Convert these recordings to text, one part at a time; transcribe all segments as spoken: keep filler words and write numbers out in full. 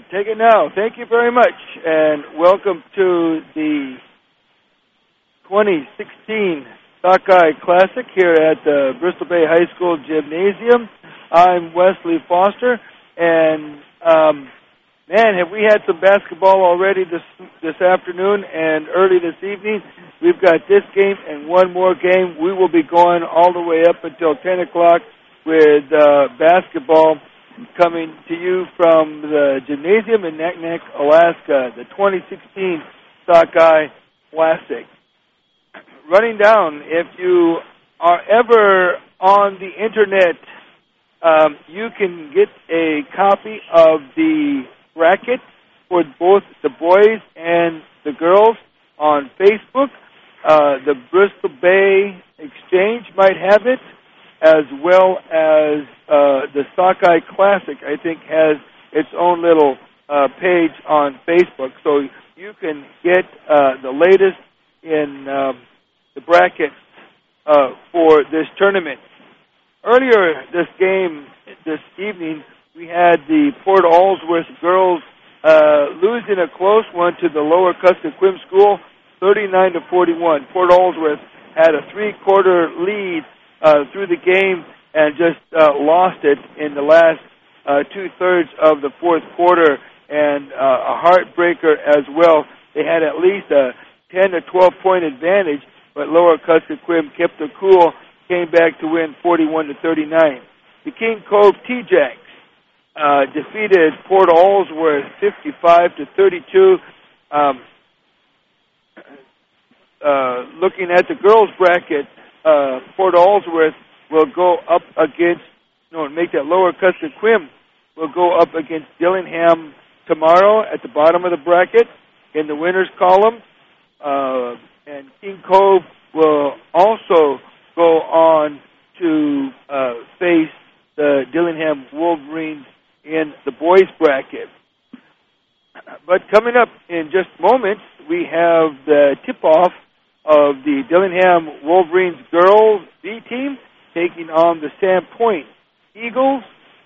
take it now. Thank you very much, and welcome to the twenty sixteen Sockeye Classic here at the Bristol Bay High School Gymnasium. I'm Wesley Foster, and um, man, have we had some basketball already this this afternoon and early this evening. We've got this game and one more game. We will be going all the way up until ten o'clock with uh, basketball coming to you from the Gymnasium in Naknek, Alaska, the twenty sixteen Sockeye Classic. Running down, if you are ever on the Internet, um, you can get a copy of the bracket for both the boys and the girls on Facebook. Uh, the Bristol Bay Exchange might have it, as well as uh, the Sockeye Classic, I think, has its own little uh, page on Facebook. So you can get uh, the latest in um, the brackets uh, for this tournament. Earlier this game, this evening, we had the Port Allsworth girls uh, losing a close one to the Lower Kuskokwim School, thirty-nine to forty-one. Port Allsworth had a three-quarter lead Uh, through the game and just uh, lost it in the last uh, two-thirds of the fourth quarter, and uh, a heartbreaker as well. They had at least a ten to twelve point advantage, but Lower Kuskokwim kept it cool, came back to win forty-one to thirty-nine. The King Cove T-Jacks uh, defeated Port Allsworth fifty-five to thirty-two. Um, uh, looking at the girls' bracket, Uh, Port Allsworth will go up against, no, make that Lower Kuskokwim will go up against Dillingham tomorrow at the bottom of the bracket in the winners column. Uh, and King Cove will also go on to uh, face the Dillingham Wolverines in the boys bracket. But coming up in just moments, we have the tip-off of the Dillingham Wolverines girls B team taking on the Sandpoint Eagles.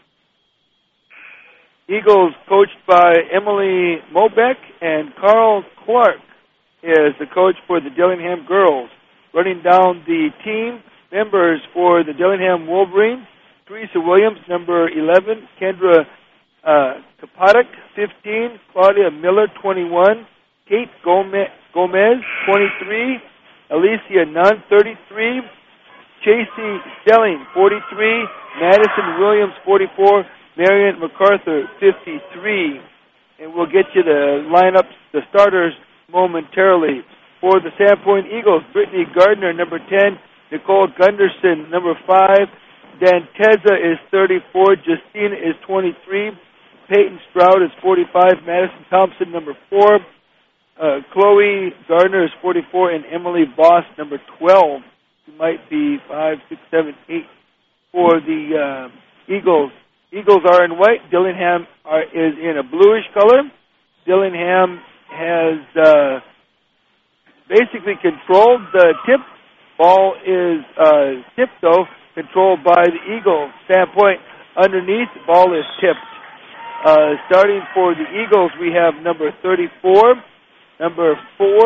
Eagles coached by Emily Mobeck, and Carl Clark is the coach for the Dillingham girls. Running down the team members for the Dillingham Wolverines: Teresa Williams, number eleven, Kendra uh, Kapadik, fifteen, Claudia Miller, twenty-one, Kate Gomez, Gomez, twenty-three, Alicia Nunn, thirty-three, Chasey Stelling, forty-three, Madison Williams, forty-four, Marion MacArthur, fifty-three. And we'll get you the lineups, the starters, momentarily. For the Sandpoint Eagles, Brittany Gardner, number ten, Nicole Gunderson, number five, Danteza is thirty-four, Justine is twenty-three, Peyton Stroud is forty-five, Madison Thompson, number four, Uh, Chloe Gardner is forty-four, and Emily Boss, number twelve, who might be five, six, seven, eight for the uh, Eagles. Eagles are in white. Dillingham are, is in a bluish color. Dillingham has uh, basically controlled the tip. Ball is uh, tipped, though, controlled by the Eagles. Standpoint underneath, ball is tipped. Uh, starting for the Eagles, we have number thirty-four, number four,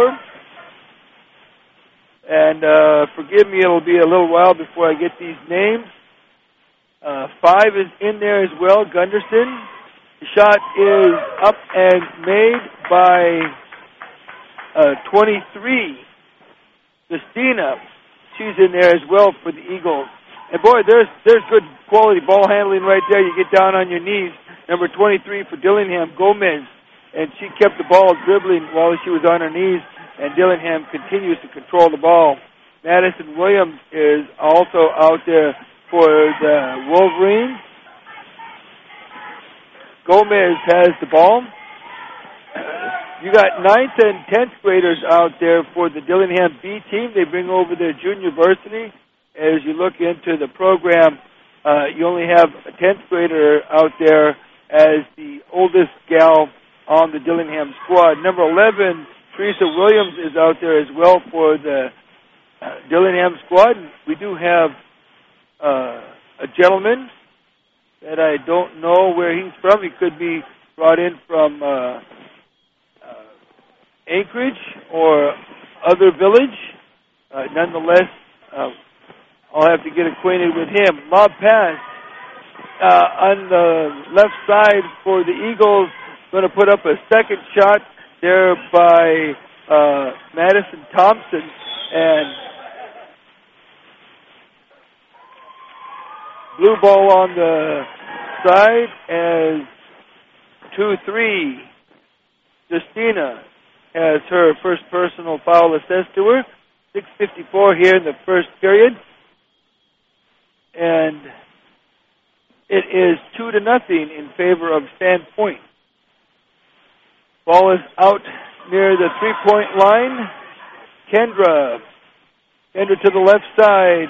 and uh, forgive me, it'll be a little while before I get these names. Uh, five is in there as well, Gunderson. The shot is up and made by uh, twenty-three, Christina. She's in there as well for the Eagles. And boy, there's there's good quality ball handling right there. You get down on your knees. Number twenty-three for Dillingham, Gomez. And she kept the ball dribbling while she was on her knees, and Dillingham continues to control the ball. Madison Williams is also out there for the Wolverines. Gomez has the ball. You got ninth and tenth graders out there for the Dillingham B team. They bring over their junior varsity. As you look into the program, uh, you only have a tenth grader out there as the oldest gal on the Dillingham squad. Number eleven, Teresa Williams, is out there as well for the uh, Dillingham squad. We do have uh, a gentleman that I don't know where he's from. He could be brought in from uh, uh, Anchorage or other village. Uh, nonetheless, uh, I'll have to get acquainted with him. Lob pass uh, on the left side for the Eagles. Going to put up a second shot there by uh, Madison Thompson. And blue ball on the side as two three. Justina has her first personal foul assessed to her. six fifty-four here in the first period. And it is two to nothing in favor of Sandpoint. Ball is out near the three-point line. Kendra. Kendra to the left side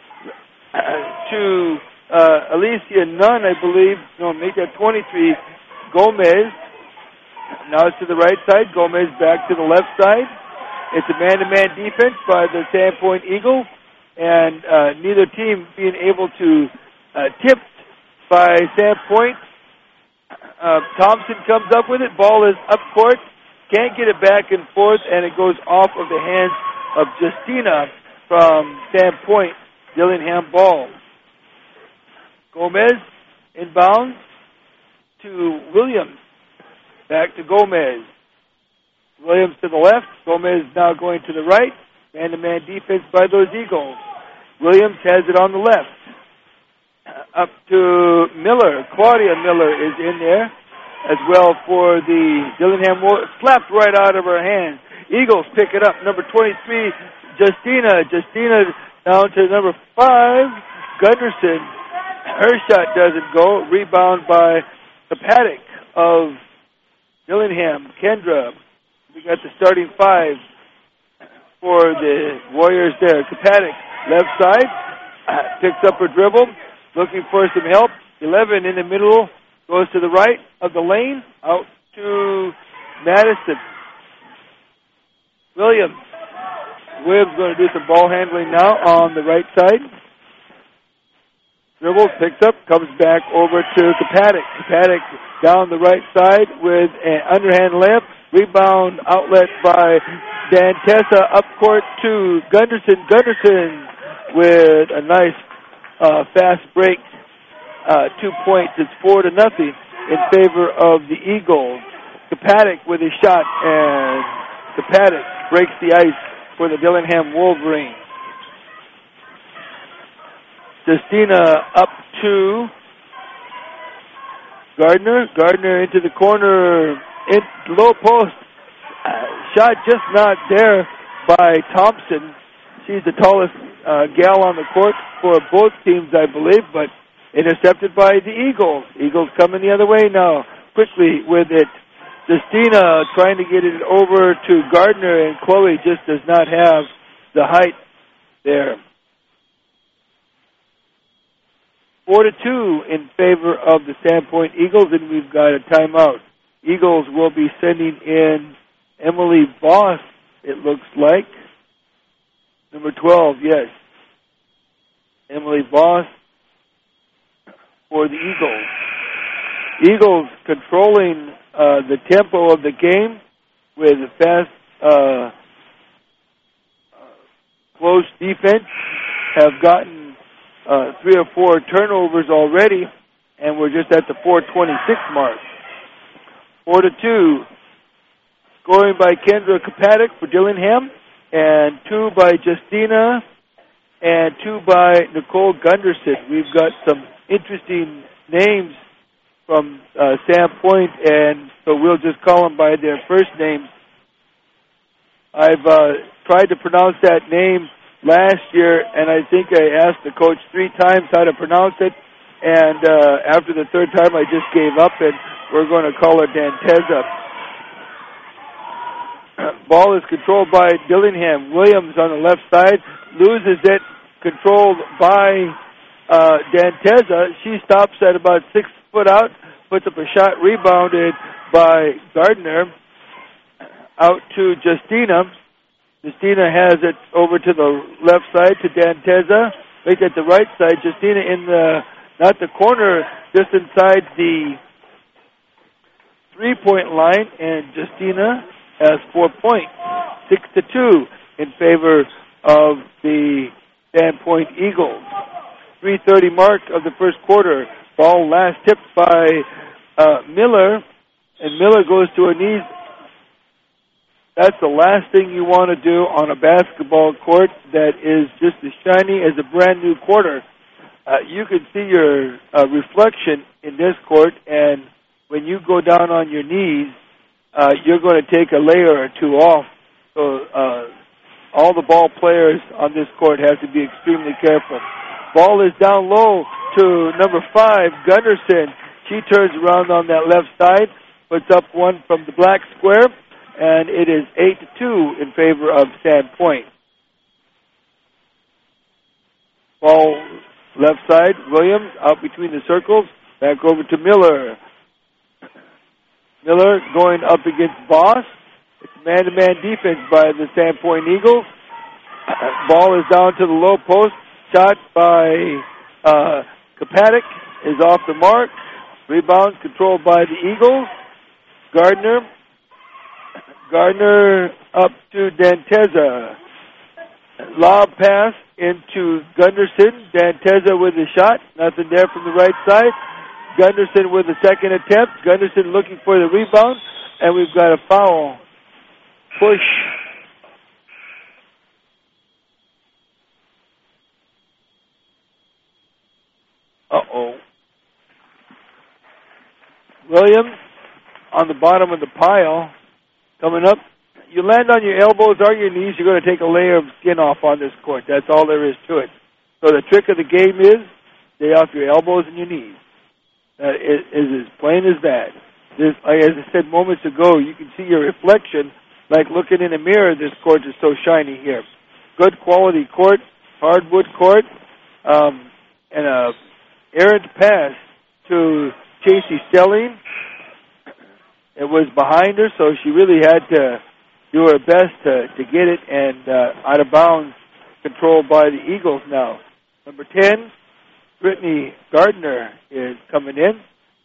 to uh, Alicia Nunn, I believe. No, make that twenty-three. Gomez. Now it's to the right side. Gomez back to the left side. It's a man-to-man defense by the Sandpoint Eagle, and uh, neither team being able to uh, tip by Sandpoint. Uh, Thompson comes up with it. Ball is up court. Can't get it back and forth, and it goes off of the hands of Justina from Sandpoint. Dillingham ball. Gomez inbounds to Williams. Back to Gomez. Williams to the left. Gomez now going to the right. Man-to-man defense by those Eagles. Williams has it on the left. Up to Miller. Claudia Miller is in there as well for the Dillingham Wolves. Slapped right out of her hands. Eagles pick it up. Number twenty-three, Justina. Justina down to number five, Gunderson. Her shot doesn't go. Rebound by the Paddock of Dillingham. Kendra. We got the starting five for the Warriors there. Kapadik, left side, picks up her dribble, looking for some help. eleven in the middle, goes to the right of the lane, out to Madison. Williams. Williams going to do some ball handling now on the right side. Dribbles, picks up, comes back over to Kapadik. Kapadik down the right side with an underhand layup. Rebound outlet by Dantessa up court to Gunderson. Gunderson with a nice uh, fast break. Uh, two points. It's four to nothing in favor of the Eagles. Kapadik with a shot, and Kapadik breaks the ice for the Dillingham Wolverines. Justina up to Gardner. Gardner into the corner, in low post. Uh, shot just not there by Thompson. She's the tallest uh, gal on the court for both teams, I believe, but intercepted by the Eagles. Eagles coming the other way now, quickly with it. Justina trying to get it over to Gardner, and Chloe just does not have the height there. Four to two in favor of the Sandpoint Eagles, and we've got a timeout. Eagles will be sending in Emily Voss, it looks like. Number twelve, yes. Emily Voss for the Eagles. Eagles controlling uh, the tempo of the game with a fast, uh, close defense. Have gotten Uh, three or four turnovers already, and we're just at the four twenty-six mark. Four to two. Scoring by Kendra Kapadik for Dillingham, and two by Justina, and two by Nicole Gunderson. We've got some interesting names from uh, Sandpoint, and so we'll just call them by their first names. I've uh, tried to pronounce that name last year, and I think I asked the coach three times how to pronounce it, and uh, after the third time I just gave up, and we're going to call her Danteza. Ball is controlled by Dillingham. Williams on the left side loses it, controlled by uh, Danteza. She stops at about six foot out, puts up a shot, rebounded by Gardner, out to Justina. Justina has it over to the left side to Danteza. Right at the right side, Justina in the, not the corner, just inside the three-point line, and Justina has four points, six to two in favor of the Sandpoint Eagles. three thirty mark of the first quarter. Ball last tipped by uh, Miller, and Miller goes to her knees. That's the last thing you want to do on a basketball court that is just as shiny as a brand new quarter. Uh, you can see your uh, reflection in this court, and when you go down on your knees, uh, you're going to take a layer or two off. So uh, all the ball players on this court have to be extremely careful. Ball is down low to number five, Gunderson. She turns around on that left side, puts up one from the black square, and it is eight to two in favor of Sandpoint. Ball left side, Williams out between the circles, back over to Miller. Miller going up against Voss. It's man-to-man defense by the Sandpoint Eagles. Ball is down to the low post. Shot by uh, Kapadik is off the mark. Rebound controlled by the Eagles. Gardner. Gardner up to Danteza. Lob pass into Gunderson. Danteza with a shot. Nothing there from the right side. Gunderson with a second attempt. Gunderson looking for the rebound. And we've got a foul. Push. Uh-oh. Williams on the bottom of the pile. Coming up. You land on your elbows or your knees, you're going to take a layer of skin off on this court. That's all there is to it. So the trick of the game is stay off your elbows and your knees. That is, is as plain as that. This, as I said moments ago, you can see your reflection like looking in a mirror. This court is so shiny here. Good quality court, hardwood court, um, and a errant pass to Casey Stelling. It was behind her, so she really had to do her best to, to get it, and uh, out of bounds, controlled by the Eagles now. Number ten, Brittany Gardner is coming in.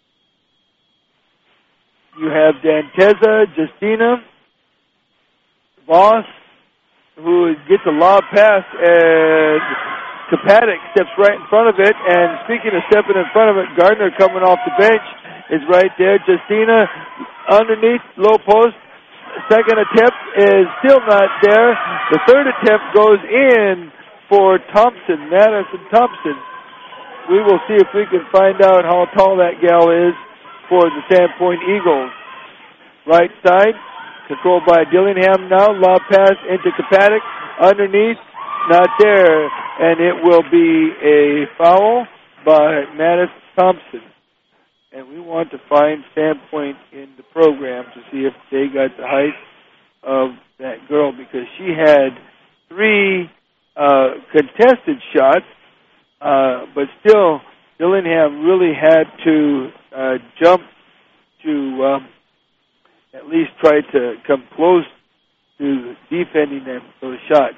You have Danteza, Justina, Voss, who gets a lob pass, and Kapadik steps right in front of it. And speaking of stepping in front of it, Gardner coming off the bench is right there. Justina underneath, low post. Second attempt is still not there. The third attempt goes in for Thompson, Madison Thompson. We will see if we can find out how tall that gal is for the Sandpoint Eagles. Right side, controlled by Dillingham now. Lob pass into Kapadik. Underneath, not there. And it will be a foul by Madison Thompson. And we want to find Sandpoint in the program to see if they got the height of that girl, because she had three uh, contested shots, uh, but still Dillingham really had to uh, jump to um, at least try to come close to defending them those shots.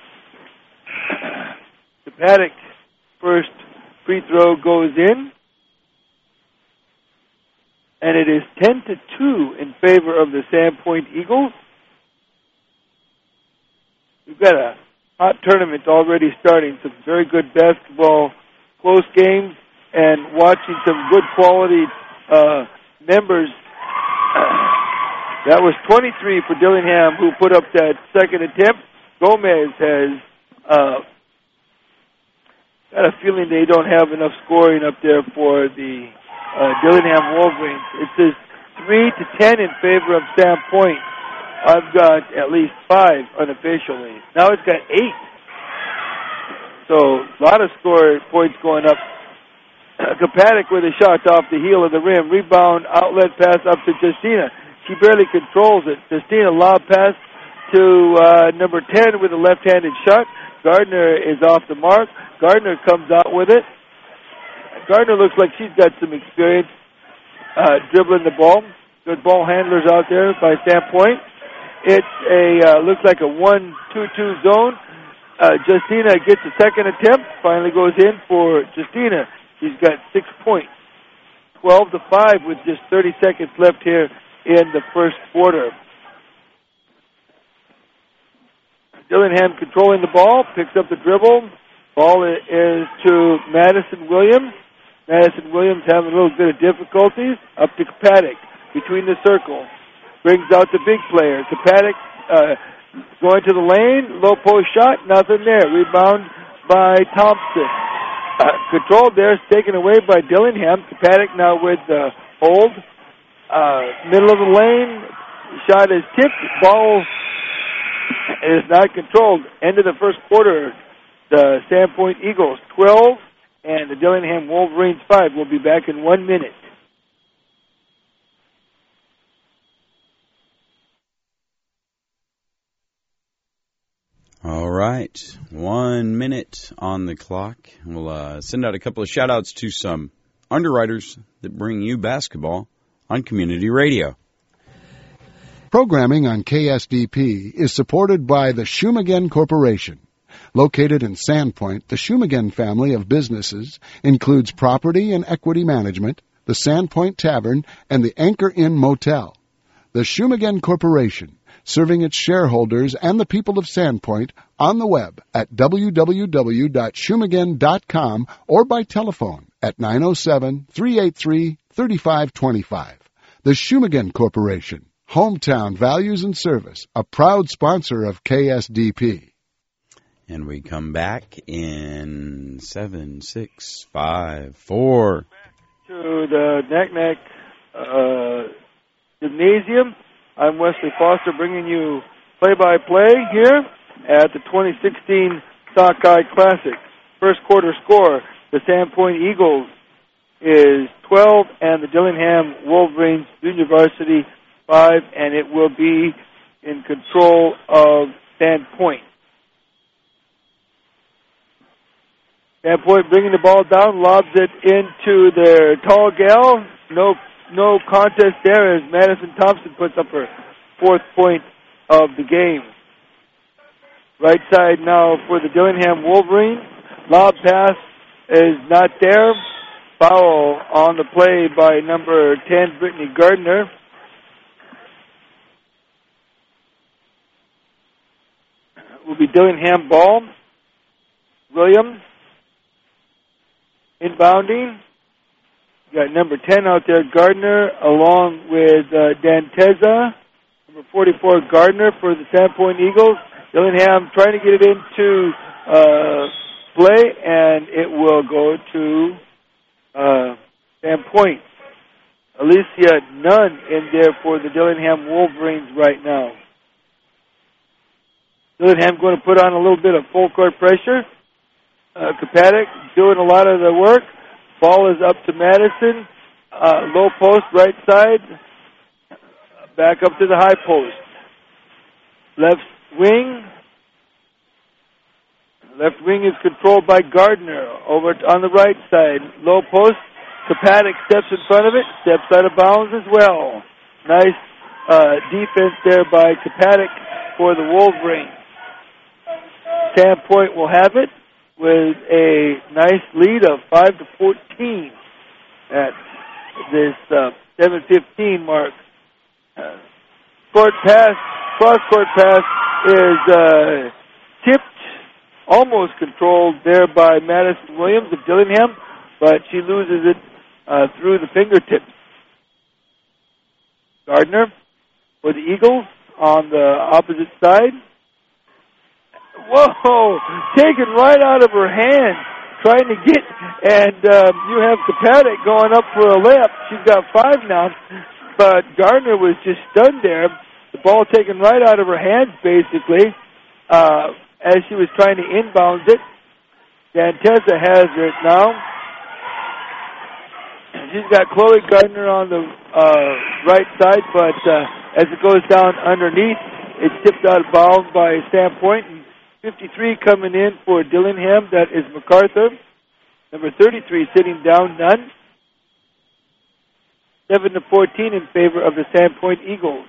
The Paddock first free throw goes in. And it is ten to two in favor of the Sandpoint Eagles. We've got a hot tournament already starting. Some very good basketball, close games, and watching some good quality uh, members. That was twenty-three for Dillingham, who put up that second attempt. Gomez has uh, got a feeling they don't have enough scoring up there for the Uh, Dillingham Wolverines. It says three to ten in favor of Sandpoint. I've got at least five unofficially. Now it's got eight. So a lot of score points going up. Kapadik with a shot off the heel of the rim. Rebound, outlet pass up to Justina. She barely controls it. Justina lob pass to uh, number ten with a left-handed shot. Gardner is off the mark. Gardner comes out with it. Gardner looks like she's got some experience uh, dribbling the ball. Good ball handlers out there by Sandpoint. It's a uh, looks like a one two two zone. Uh, Justina gets a second attempt. Finally goes in for Justina. She's got six points. twelve to five with just thirty seconds left here in the first quarter. Dillingham controlling the ball, picks up the dribble. Ball is to Madison Williams. Madison Williams having a little bit of difficulties. Up to Kapadik between the circle. Brings out the big player. Kapadik uh, going to the lane. Low post shot. Nothing there. Rebound by Thompson. Uh, controlled there. Taken away by Dillingham. Kapadik now with the hold. Uh, middle of the lane. Shot is tipped. Ball is not controlled. End of the first quarter. The Sandpoint Eagles twelve and the Dillingham Wolverines five. We'll be back in one minute. All right. One minute on the clock. We'll uh, send out a couple of shout-outs to some underwriters that bring you basketball on community radio. Programming on K S D P is supported by the Shumagen Corporation. Located in Sandpoint, the Shumagen family of businesses includes property and equity management, the Sandpoint Tavern, and the Anchor Inn Motel. The Shumagen Corporation, serving its shareholders and the people of Sandpoint on the web at w w w dot shumagen dot com or by telephone at nine oh seven, three eight three, three five two five. The Shumagen Corporation, hometown values and service, a proud sponsor of K S D P. And we come back in seven, six, five, four. To the Naknek uh, Gymnasium. I'm Wesley Foster bringing you play-by-play here at the twenty sixteen Sockeye Classic. First quarter score, the Sandpoint Eagles is twelve and the Dillingham Wolverines Junior Varsity five, and it will be in control of Sandpoint. Sandpoint bringing the ball down, lobs it into their tall gal. No no contest there as Madison Thompson puts up her fourth point of the game. Right side now for the Dillingham Wolverines. Lob pass is not there. Foul on the play by number ten, Brittany Gardner. Will be Dillingham ball. Williams inbounding. Got number ten out there, Gardner, along with uh, Danteza. Number forty-four, Gardner for the Sandpoint Eagles. Dillingham trying to get it into uh, play, and it will go to uh, Sandpoint. Alicia Nunn in there for the Dillingham Wolverines right now. Dillingham going to put on a little bit of full court pressure. Uh, Kapadik doing a lot of the work. Ball is up to Madison. Uh, low post, right side. Back up to the high post. Left wing. Left wing is controlled by Gardner. Over on the right side. Low post. Kapadik steps in front of it. Steps out of bounds as well. Nice uh, defense there by Kapadik for the Wolverines. Sandpoint will have it with a nice lead of five to fourteen at this uh, seven fifteen mark. Uh, court pass, cross court pass is uh, tipped, almost controlled there by Madison Williams of Dillingham, but she loses it uh, through the fingertips. Gardner for the Eagles on the opposite side. Whoa, taken right out of her hand, trying to get, and um, you have Kapadik going up for a layup. She's got five now, but Gardner was just stunned there. The ball taken right out of her hands, basically, uh, as she was trying to inbound it. Danteza has it now. She's got Chloe Gardner on the uh, right side, but uh, as it goes down underneath, it's tipped out of bounds by Sandpoint. And fifty-three coming in for Dillingham. That is MacArthur. Number thirty-three sitting down, Nunn. seven to fourteen in favor of the Sandpoint Eagles.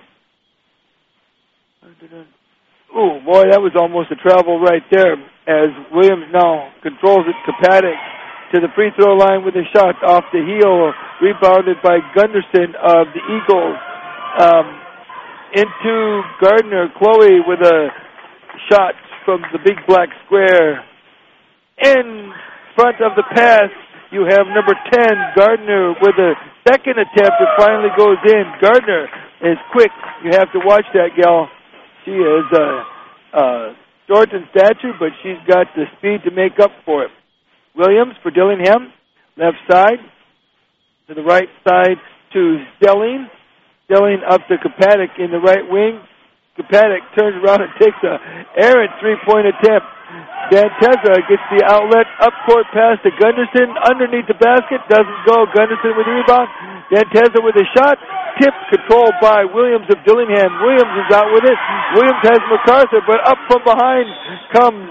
Oh, boy, that was almost a travel right there as Williams now controls it. Kapadik to the free throw line with a shot off the heel, rebounded by Gunderson of the Eagles. um, into Gardner. Chloe with a shot from the big black square. In front of the pass, you have number ten, Gardner, with a second attempt. It finally goes in. Gardner is quick. You have to watch that gal. She is uh, uh, short in stature, but she's got the speed to make up for it. Williams for Dillingham, left side. To the right side to Stelling. Stelling up to Kapadik in the right wing. Kapadik turns around and takes a errant three-point attempt. Danteza gets the outlet, up court pass to Gunderson, underneath the basket, doesn't go. Gunderson with the rebound. Danteza with a shot, tipped, controlled by Williams of Dillingham. Williams is out with it. Williams has MacArthur, but up from behind comes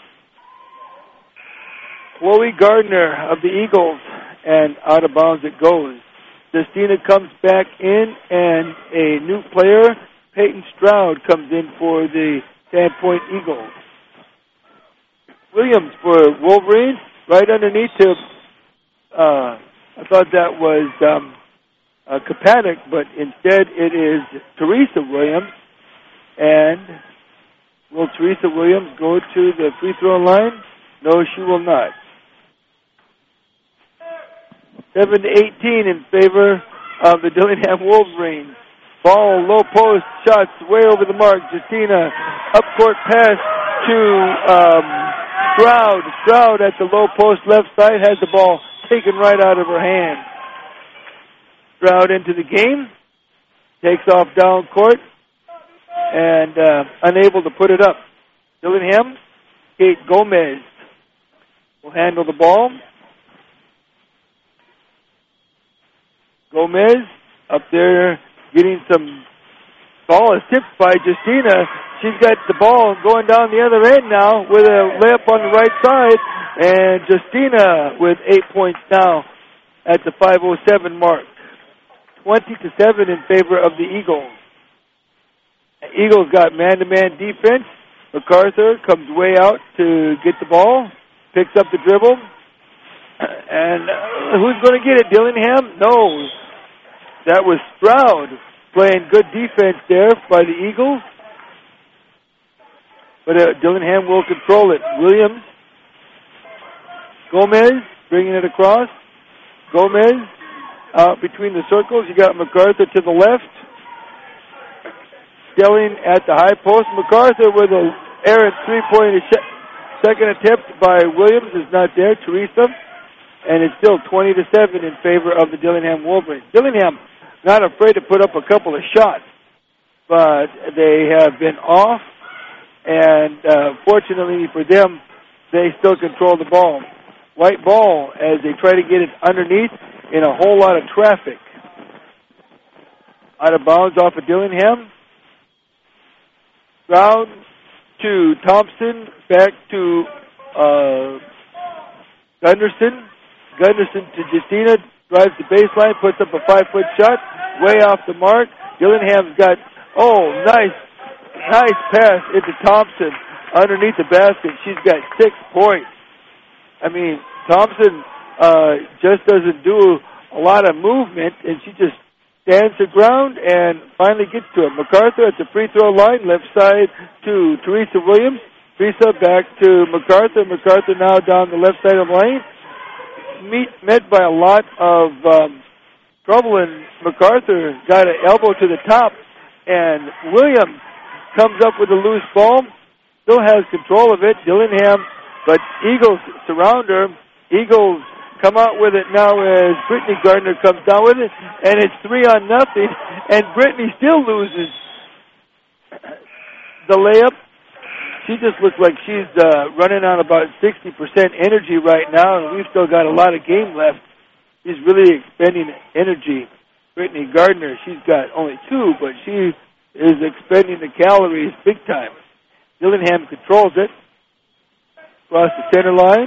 Chloe Gardner of the Eagles, and out of bounds it goes. Justina comes back in, and a new player, Peyton Stroud, comes in for the Sandpoint Eagles. Williams for Wolverines, right underneath to, uh, I thought that was um, uh, Kapadik, but instead it is Teresa Williams. And will Teresa Williams go to the free throw line? No, she will not. seven to eighteen in favor of the Dillingham Wolverines. Ball, low post, shots way over the mark. Justina, up court pass to um, Stroud. Stroud at the low post left side has the ball taken right out of her hand. Stroud into the game. Takes off down court. And uh, unable to put it up. Dillingham, Kate Gomez will handle the ball. Gomez up there getting some ball is tipped by Justina. She's got the ball going down the other end now with a layup on the right side. And Justina with eight points now at the five oh seven mark. twenty to seven in favor of the Eagles. Eagles got man-to-man defense. MacArthur comes way out to get the ball. Picks up the dribble. And uh, who's going to get it? Dillingham? No. That was Stroud playing good defense there by the Eagles. But uh, Dillingham will control it. Williams. Gomez bringing it across. Gomez out between the circles. You got MacArthur to the left. Stelling at the high post. MacArthur with a errant three-point sh- second attempt by Williams is not there. Teresa. And it's still twenty to seven in favor of the Dillingham Wolverines. Dillingham not afraid to put up a couple of shots, but they have been off, and uh, fortunately for them, they still control the ball. White ball as they try to get it underneath in a whole lot of traffic. Out of bounds off of Dillingham. Stroud to Thompson, back to uh, Gunderson. Gunderson to Justina, drives the baseline, puts up a five-foot shot, way off the mark. Dillingham's got, oh, nice, nice pass into Thompson underneath the basket. She's got six points. I mean, Thompson uh, just doesn't do a lot of movement, and she just stands her ground and finally gets to it. MacArthur at the free throw line, left side to Teresa Williams. Teresa back to MacArthur. MacArthur now down the left side of the lane. Meet, met by a lot of um, trouble, and MacArthur got an elbow to the top, and Williams comes up with a loose ball, still has control of it. Dillingham, but Eagles surround her. Eagles come out with it now as Brittany Gardner comes down with it, and it's three on nothing, and Brittany still loses the layup. She just looks like she's uh, running on about sixty percent energy right now, and we've still got a lot of game left. She's really expending energy. Brittany Gardner, she's got only two, but she is expending the calories big time. Dillingham controls it. Across the center line.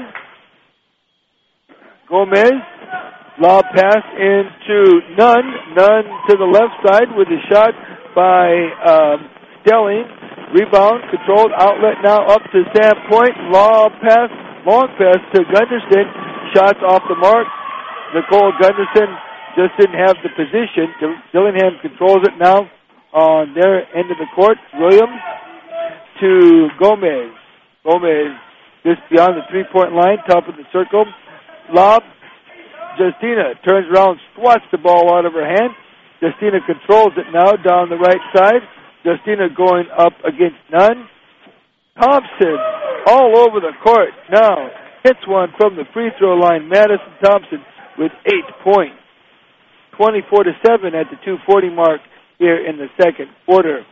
Gomez, lob pass into Nunn. Nunn to the left side with a shot by um, Stelling. Rebound, controlled, outlet now up to Sandpoint. Lob pass, long pass to Gunderson. Shots off the mark. Nicole Gunderson just didn't have the position. Dillingham controls it now on their end of the court. Williams to Gomez. Gomez just beyond the three-point line, top of the circle. Lob. Justina turns around, swats the ball out of her hand. Justina controls it now down the right side. Justina going up against Nunn. Thompson all over the court now. Hits one from the free throw line. Madison Thompson with eight points. twenty-four to seven at the two forty mark here in the second quarter.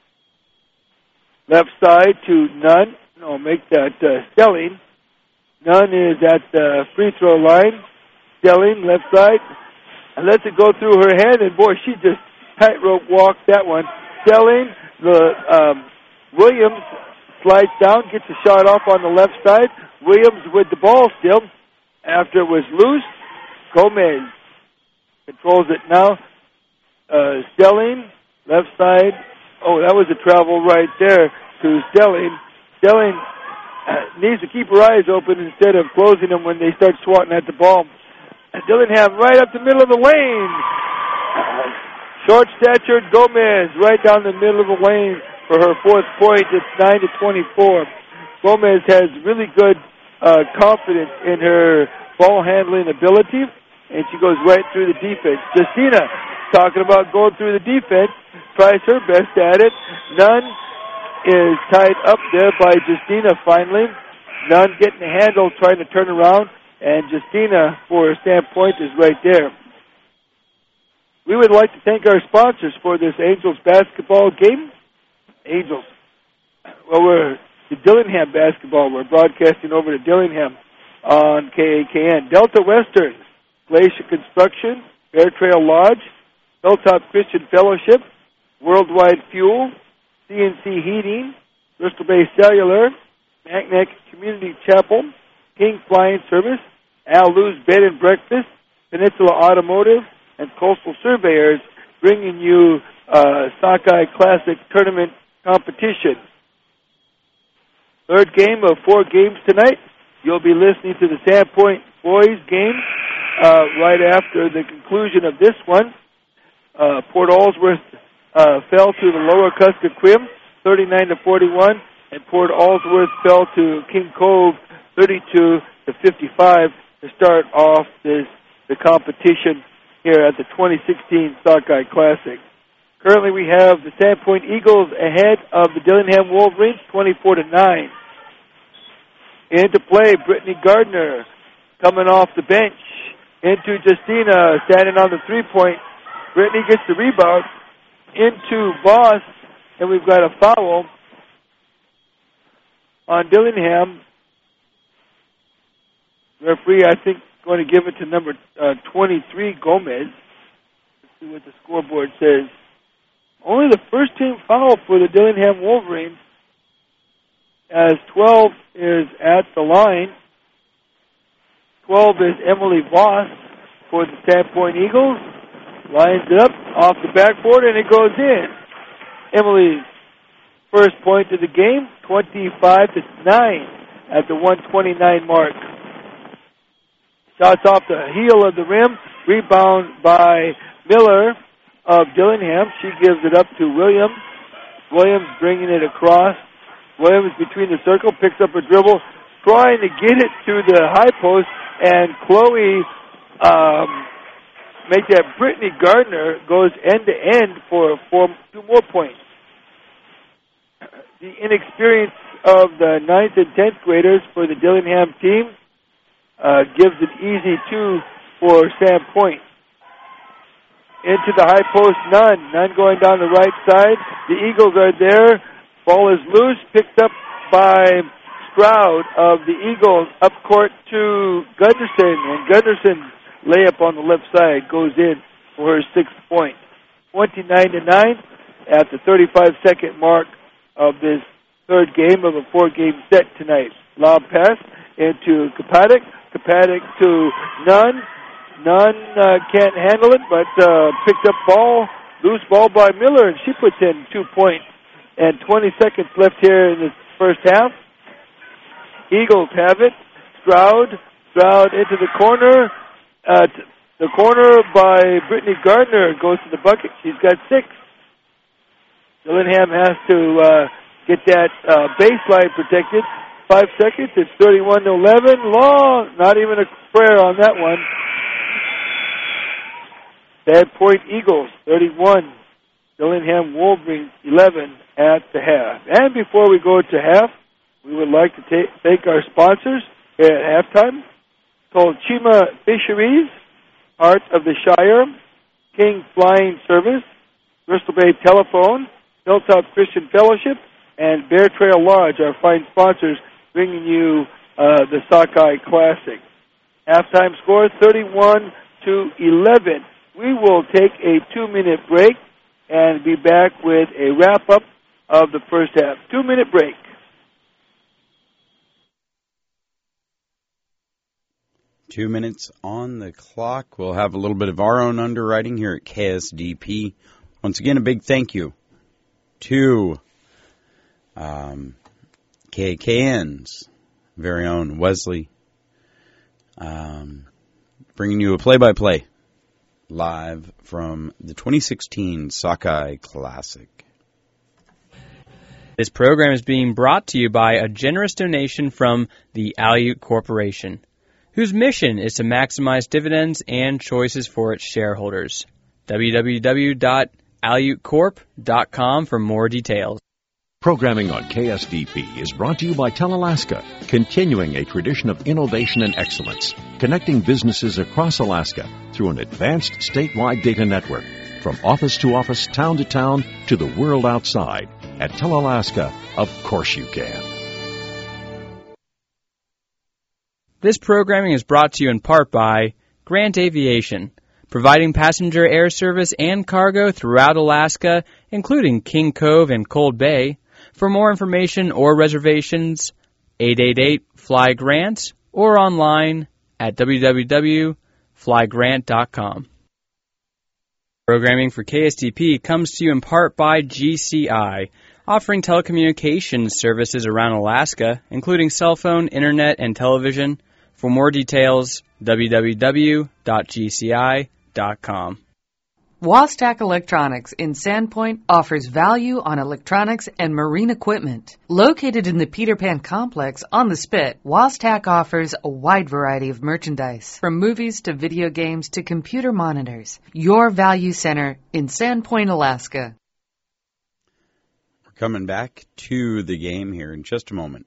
Left side to Nunn. No, make that uh, Stelling. Nunn is at the free throw line. Stelling, left side. And lets it go through her hand, and boy, she just tightrope walked that one. Stelling, the um, Williams slides down, gets a shot off on the left side. Williams with the ball still. After it was loose, Gomez controls it now. Uh, Stelling, left side. Oh, that was a travel right there to Stelling. Stelling uh, needs to keep her eyes open instead of closing them when they start swatting at the ball. Dillingham right up the middle of the lane. Uh, short-statured Gomez right down the middle of the lane for her fourth point. It's nine to twenty-four. Gomez has really good uh, confidence in her ball handling ability, and she goes right through the defense. Justina talking about going through the defense, tries her best at it. Nunn is tied up there by Justina finally. Nunn getting the handle, trying to turn around, and Justina for Sandpoint is right there. We would like to thank our sponsors for this Angels basketball game. Angels. Well, we're the Dillingham basketball. We're broadcasting over to Dillingham on K A K N. Delta Western, Glacier Construction, Bear Trail Lodge, Hilltop Christian Fellowship, Worldwide Fuel, C N C Heating, Bristol Bay Cellular, Macnac Community Chapel, King Flying Service, Al Lou's Bed and Breakfast, Peninsula Automotive, and Coastal Surveyors, bringing you uh, Sockeye Classic Tournament competition. Third game of four games tonight. You'll be listening to the Sandpoint boys game uh, right after the conclusion of this one. Uh, Port Allsworth uh, fell to the Lower Kuskokwim, thirty-nine to forty-one, and Port Allsworth fell to King Cove, thirty-two to fifty-five, to start off this the competition here at the twenty sixteen Sockeye Classic. Currently, we have the Sandpoint Eagles ahead of the Dillingham Wolverines, twenty-four to nine. Into play, Brittany Gardner coming off the bench. Into Justina, standing on the three-point. Brittany gets the rebound. Into Voss, and we've got a foul on Dillingham. Referee, I think, going to give it to number uh, twenty-three, Gomez. Let's see what the scoreboard says. Only the first team foul for the Dillingham Wolverines, as twelve is at the line. twelve is Emily Voss for the Sandpoint Eagles. Lines it up off the backboard, and it goes in. Emily's first point of the game, twenty-five to nine at the one twenty-nine mark. Shots off the heel of the rim. Rebound by Miller of Dillingham. She gives it up to Williams. Williams bringing it across. Williams between the circle, picks up a dribble, trying to get it to the high post, and Chloe um, make that Brittany Gardner goes end to end for four, two more points. The inexperience of the ninth and tenth graders for the Dillingham team uh, gives an easy two for Sandpoint. Into the high post, Nunn. Nunn going down the right side. The Eagles are there. Ball is loose, picked up by Stroud of the Eagles, up court to Gunderson, and Gunderson's layup on the left side goes in for her sixth point. twenty-nine to nine at the thirty-five second mark of this third game of a four-game set tonight. Lob pass into Kapadik. Kapadik to Nunn. Nunn uh, can't handle it, but uh, picked up ball, loose ball by Miller, and she puts in two points. And twenty seconds left here in the first half. Eagles have it. Stroud. Stroud into the corner. Uh, The corner by Brittany Gardner goes to the bucket. She's got six. Dillingham has to uh, get that uh, baseline protected. Five seconds. It's thirty-one to eleven. Long. Not even a prayer on that one. Sandpoint Eagles, thirty-one. Dillingham Wolverines, eleven at the half. And before we go to half, we would like to ta- thank our sponsors here at halftime. Called Chima Fisheries, Heart of the Shire, King Flying Service, Bristol Bay Telephone, Hilltop Christian Fellowship, and Bear Trail Lodge, our fine sponsors, bringing you uh, the Sockeye Classic. Halftime score, thirty-one to eleven. We will take a two-minute break and be back with a wrap-up of the first half. Two-minute break. Two minutes on the clock. We'll have a little bit of our own underwriting here at K S D P. Once again, a big thank you to um, K K N's very own Wesley, um, bringing you a play-by-play live from the twenty sixteen Sockeye Classic. This program is being brought to you by a generous donation from the Aleut Corporation, whose mission is to maximize dividends and choices for its shareholders. w w w dot aleut corp dot com for more details. Programming on K S D P is brought to you by Telalaska, continuing a tradition of innovation and excellence, connecting businesses across Alaska through an advanced statewide data network, from office to office, town to town, to the world outside. At Telalaska, of course you can. This programming is brought to you in part by Grant Aviation, providing passenger air service and cargo throughout Alaska, including King Cove and Cold Bay. For more information or reservations, eight eight eight, F L Y, GRANT, or online at w w w dot fly grant dot com. Programming for K S D P comes to you in part by G C I, offering telecommunications services around Alaska, including cell phone, internet, and television. For more details, w w w dot g c i dot com. Wastack Electronics in Sandpoint offers value on electronics and marine equipment. Located in the Peter Pan Complex on the Spit, Wastack offers a wide variety of merchandise, from movies to video games to computer monitors. Your value center in Sandpoint, Alaska. We're coming back to the game here in just a moment.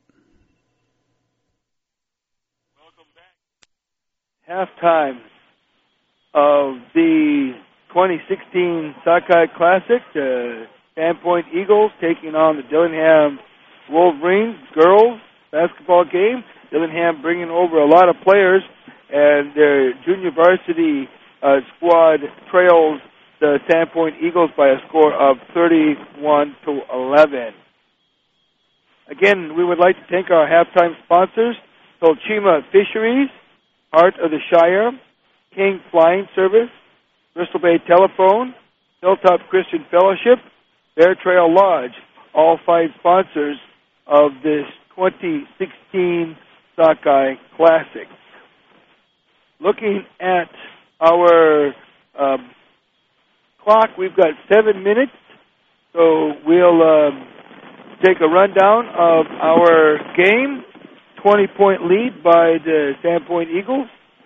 Halftime of the twenty sixteen Sockeye Classic. The Sandpoint Eagles taking on the Dillingham Wolverines girls basketball game. Dillingham bringing over a lot of players, and their junior varsity uh, squad trails the Sandpoint Eagles by a score of thirty-one to eleven. Again, we would like to thank our halftime sponsors, Tolchima Fisheries, Heart of the Shire, King Flying Service, Bristol Bay Telephone, Hilltop Christian Fellowship, Bear Trail Lodge, all five sponsors of this twenty sixteen Sockeye Classic. Looking at our um, clock, we've got seven minutes, so we'll um, take a rundown of our game. twenty-point lead by the Sandpoint Eagles.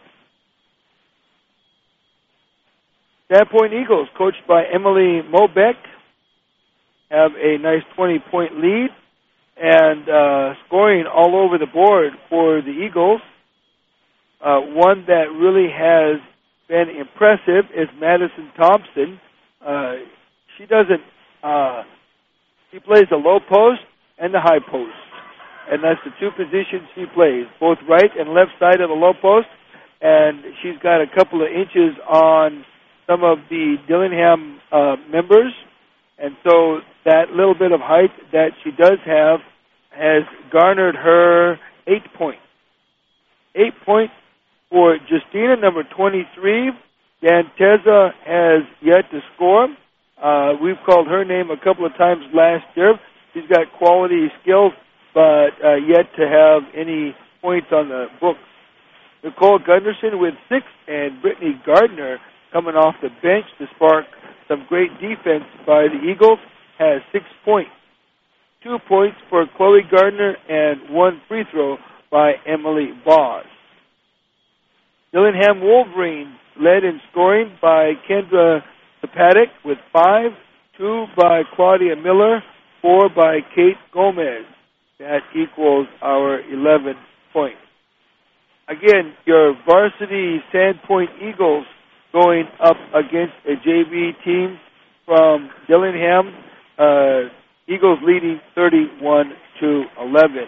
Sandpoint Eagles, coached by Emily Mobeck, have a nice twenty-point lead, and uh, scoring all over the board for the Eagles. Uh, one that really has been impressive is Madison Thompson. Uh, she doesn't, uh, she plays the low post and the high post, and that's the two positions she plays, both right and left side of the low post, and she's got a couple of inches on some of the Dillingham uh, members, and so that little bit of height that she does have has garnered her eight points. Eight points for Justina, number twenty-three. Danteza has yet to score. Uh, we've called her name a couple of times last year. She's got quality skills, but uh, yet to have any points on the book. Nicole Gunderson with six, and Brittany Gardner coming off the bench to spark some great defense by the Eagles has six points. Two points for Chloe Gardner and one free throw by Emily Voss. Dillingham Wolverines led in scoring by Kendra Paddock with five, two by Claudia Miller, four by Kate Gomez. That equals our eleven points. Again, your varsity Sandpoint Eagles going up against a J V team from Dillingham. Uh, Eagles leading thirty-one to eleven.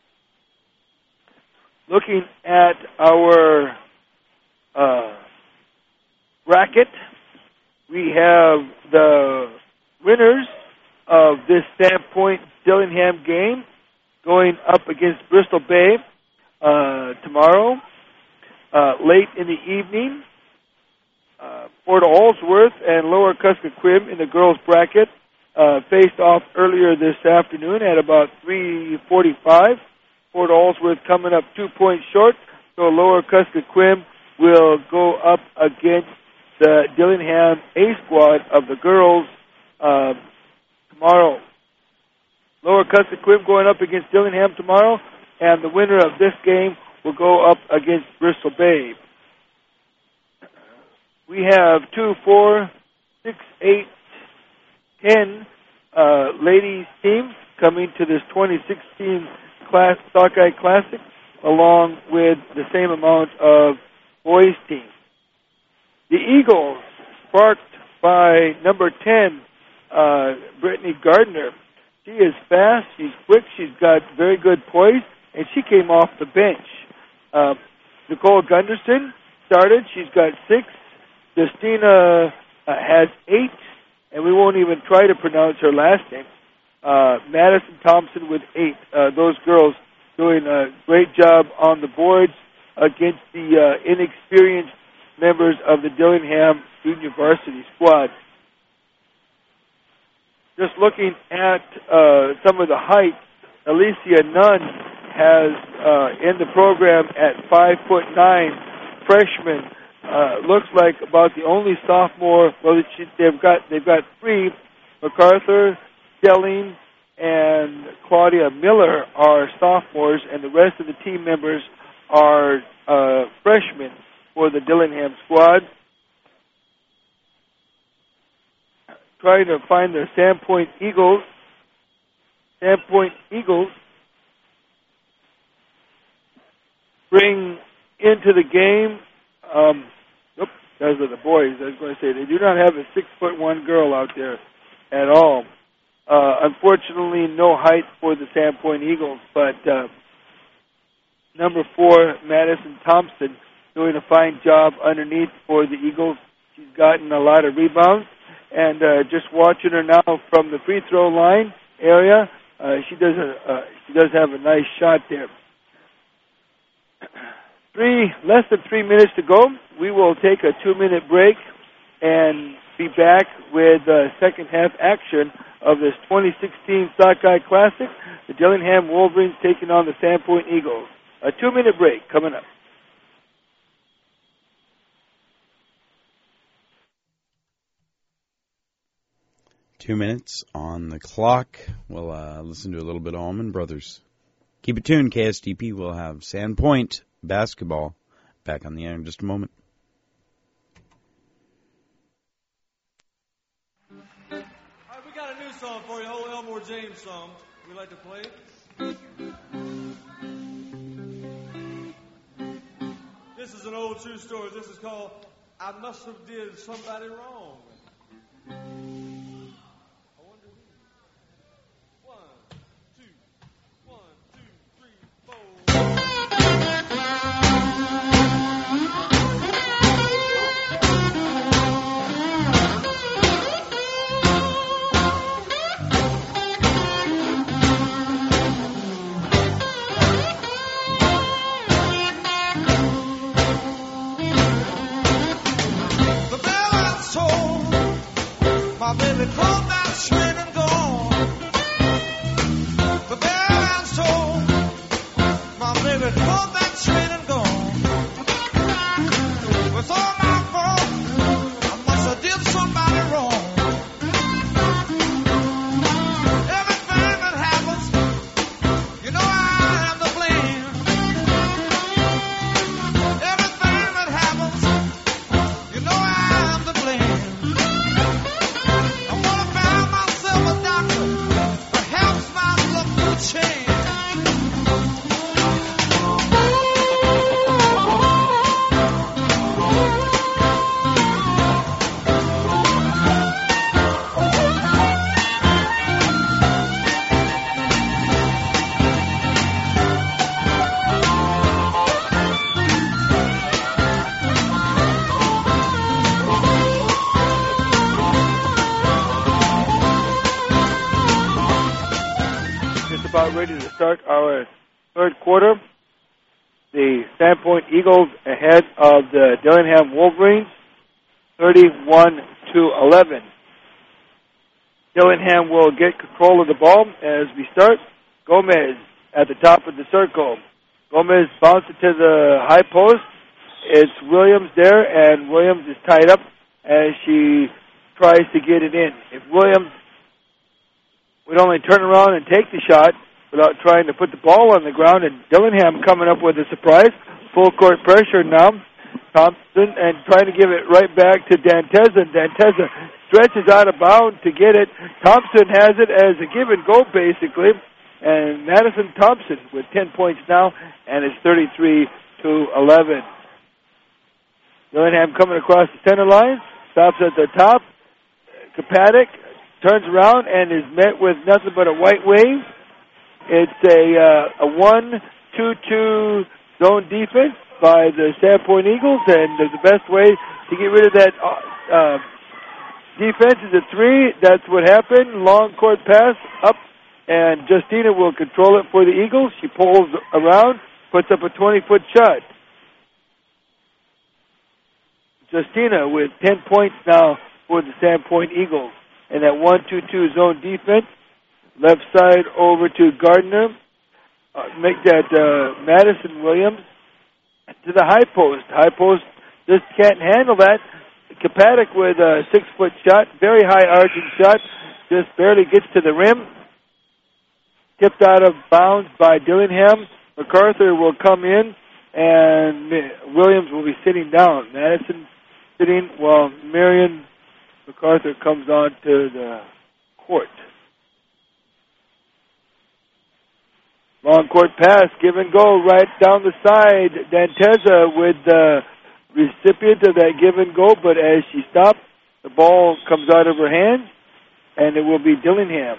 Looking at our uh, bracket, we have the winners of this Sandpoint Dillingham game going up against Bristol Bay uh, tomorrow, uh, late in the evening. Uh, Port Allsworth and Lower Kuskokwim in the girls' bracket uh, faced off earlier this afternoon at about three forty-five. Port Allsworth coming up two points short, so Lower Kuskokwim will go up against the Dillingham A squad of the girls uh, tomorrow. Lower Kuskokwim going up against Dillingham tomorrow, and the winner of this game will go up against Bristol Bay. We have two, four, six, eight, ten uh, ladies teams coming to this twenty sixteen class, Sockeye Classic, along with the same amount of boys teams. The Eagles, sparked by number ten, uh, Brittany Gardner. She is fast, she's quick, she's got very good poise, and she came off the bench. Uh, Nicole Gunderson started, she's got six. Justina uh, has eight, and we won't even try to pronounce her last name. Uh, Madison Thompson with eight. Uh, those girls doing a great job on the boards against the uh, inexperienced members of the Dillingham Junior Varsity squad. Just looking at uh, some of the height, Alicia Nunn has uh, in the program at five foot nine, freshman. Uh, looks like about the only sophomore. Well, she, they've got they've got three. MacArthur, Stelling, and Claudia Miller are sophomores, and the rest of the team members are uh, freshmen for the Dillingham squad. Trying to find the Sandpoint Eagles. Sandpoint Eagles bring into the game. Um, oops, those are the boys. I was going to say they do not have a six foot one girl out there at all. Uh, unfortunately, no height for the Sandpoint Eagles, but uh, number four, Madison Thompson, doing a fine job underneath for the Eagles. She's gotten a lot of rebounds, and uh, just watching her now from the free throw line area, uh, she does a, uh, she does have a nice shot there. Three less than three minutes to go. We will take a two-minute break and be back with uh, second half action of this twenty sixteen Sockeye Classic. The Dillingham Wolverines taking on the Sandpoint Eagles. A two-minute break coming up. Two minutes on the clock. We'll uh, listen to a little bit of Allman Brothers. Keep it tuned, K S D P. We'll have Sandpoint basketball back on the air in just a moment. All right, we got a new song for you, old Elmore James song. We like to play it. This is an old true story. This is called I Must Have Did Somebody Wrong. Told about ready to start our third quarter. The Sandpoint Eagles ahead of the Dillingham Wolverines, thirty-one to eleven. Dillingham will get control of the ball as we start. Gomez at the top of the circle. Gomez bounces to the high post. It's Williams there, and Williams is tied up as she tries to get it in. If Williams would only turn around and take the shot without trying to put the ball on the ground, and Dillingham coming up with a surprise. Full court pressure now. Thompson and trying to give it right back to Danteza. Danteza stretches out of bounds to get it. Thompson has it as a give and go basically. And Madison Thompson with ten points now, and it's thirty-three to eleven. Dillingham coming across the center line, stops at the top. Kapadik turns around and is met with nothing but a white wave. It's a uh, a one two two zone defense by the Sandpoint Eagles, and the best way to get rid of that uh, defense is a three. That's what happened. Long court pass up, and Justina will control it for the Eagles. She pulls around, puts up a twenty-foot shot. Justina with ten points now for the Sandpoint Eagles. And that one two two zone defense, left side over to Gardner. Uh, make that uh, Madison Williams to the high post. High post just can't handle that. Kapadik with a six-foot shot, very high arcing shot, just barely gets to the rim. Tipped out of bounds by Dillingham. MacArthur will come in, and Williams will be sitting down. Madison sitting while Marion MacArthur comes on to the court. Long court pass, give and go right down the side. Danteza with the recipient of that give and go, but as she stops, the ball comes out of her hand, and it will be Dillingham.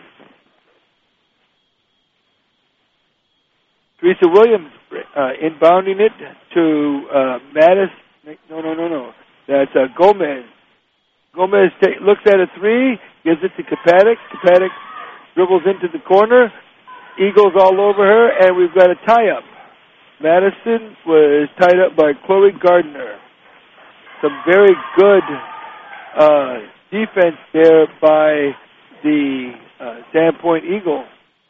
Teresa Williams uh, inbounding it to uh, Mattis. No, no, no, no. That's uh, Gomez. Gomez take, looks at a three, gives it to Kapadik. Kapadik dribbles into the corner. Eagles all over her, and we've got a tie-up. Madison was tied up by Chloe Gardner. Some very good uh, defense there by the uh, Sandpoint Eagles.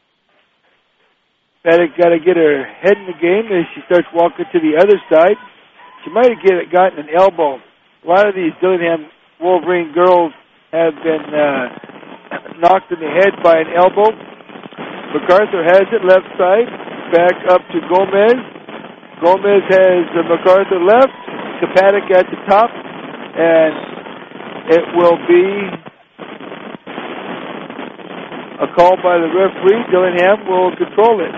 Kapadik got to get her head in the game as she starts walking to the other side. She might have get, gotten an elbow. A lot of these Dillingham Wolverine girls have been uh, knocked in the head by an elbow. MacArthur has it left side, back up to Gomez. Gomez has uh, MacArthur left, Kapadik at the top, and it will be a call by the referee. Dillingham will control it.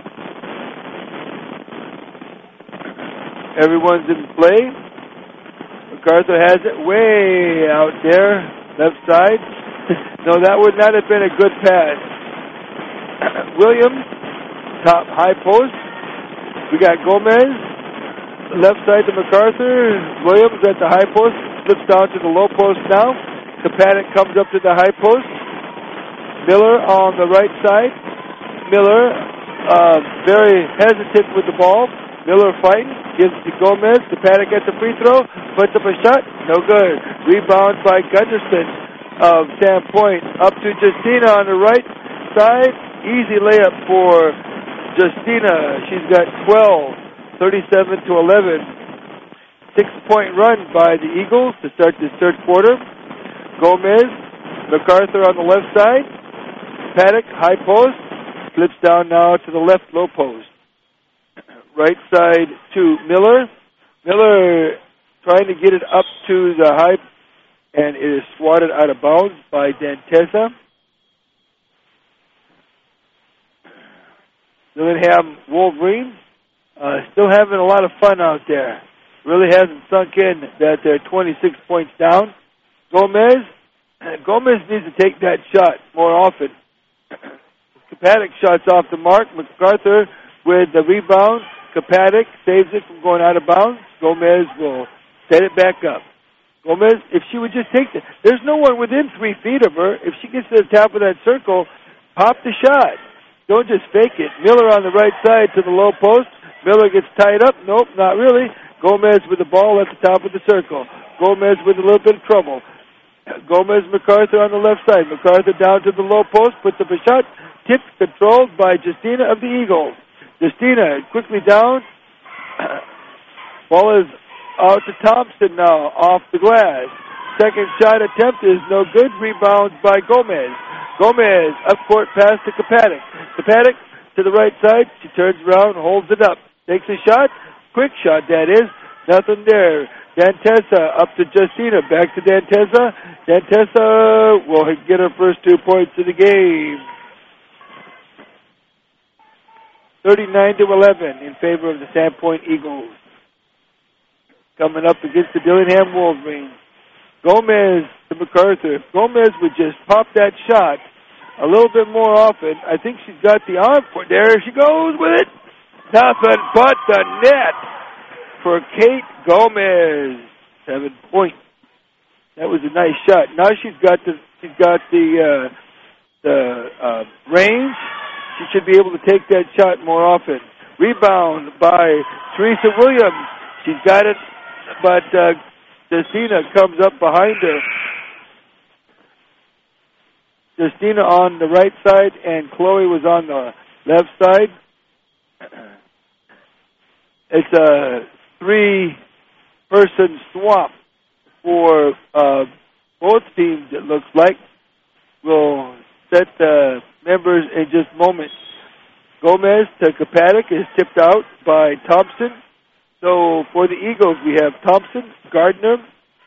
Everyone's in play. MacArthur has it way out there, left side. No, that would not have been a good pass. Williams, top high post. We got Gomez, left side to MacArthur. Williams at the high post, slips down to the low post now. Kapadik comes up to the high post. Miller on the right side. Miller, uh, very hesitant with the ball. Miller fighting, gives it to Gomez. Kapadik at the free throw, puts up a shot, no good. Rebound by Gunderson of Sandpoint. Up to Justina on the right side. Easy layup for Justina. She's got twelve, thirty-seven to eleven. Six-point run by the Eagles to start this third quarter. Gomez, MacArthur on the left side. Paddock, high post. Slips down now to the left low post. Right side to Miller. Miller trying to get it up to the high, and it is swatted out of bounds by Danteza. Dillingham Wolverines uh, still having a lot of fun out there. Really hasn't sunk in that they're twenty-six points down. Gomez, Gomez needs to take that shot more often. Kapadik shots off the mark. MacArthur with the rebound. Kapadik saves it from going out of bounds. Gomez will set it back up. Gomez, if she would just take the, there's no one within three feet of her. If she gets to the top of that circle, pop the shot. Don't just fake it. Miller on the right side to the low post. Miller gets tied up. Nope, not really. Gomez with the ball at the top of the circle. Gomez with a little bit of trouble. Gomez, MacArthur on the left side. MacArthur down to the low post, puts up a shot. Tipped, controlled by Justina of the Eagles. Justina quickly down. Ball is out to Thompson now, off the glass. Second shot attempt is no good. Rebound by Gomez. Gomez up court pass to Kapadik. Kapadik to the right side. She turns around, holds it up. Takes a shot. Quick shot, that is. Nothing there. Dantessa up to Justina. Back to Dantessa. Dantessa will get her first two points of the game. thirty-nine to eleven in favor of the Sandpoint Eagles. Coming up against the Dillingham Wolverines. Gomez to MacArthur. If Gomez would just pop that shot a little bit more often, I think she's got the arm for it. There she goes with it. Nothing but the net for Kate Gomez. Seven points. That was a nice shot. Now she's got the she's got the uh, the uh, range. She should be able to take that shot more often. Rebound by Teresa Williams. She's got it, but uh, Justina comes up behind her. Justina on the right side, and Chloe was on the left side. It's a three-person swap for uh, both teams, it looks like. We'll set the members in just moments. Gomez to Kapadik is tipped out by Thompson. So for the Eagles, we have Thompson, Gardner,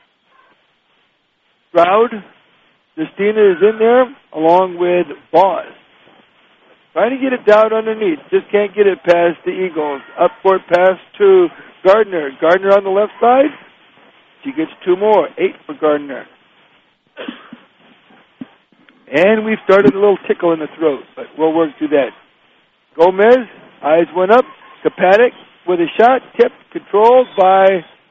Stroud. Justina is in there, along with Boss. Trying to get it down underneath. Just can't get it past the Eagles. Up court pass to Gardner. Gardner on the left side. She gets two more. Eight for Gardner. And we've started a little tickle in the throat, but we'll work through that. Gomez, eyes went up. Kapadik with a shot. Tipped, controlled by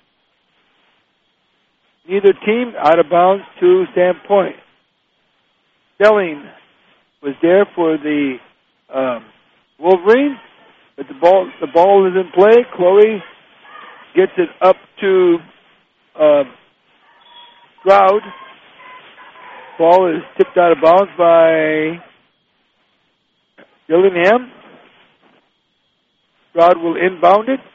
neither team. Out of bounds to Sandpoint. Stelling was there for the um, Wolverines, but the ball the ball is in play. Chloe gets it up to uh, Stroud. Ball is tipped out of bounds by Dillingham. Stroud will inbound it.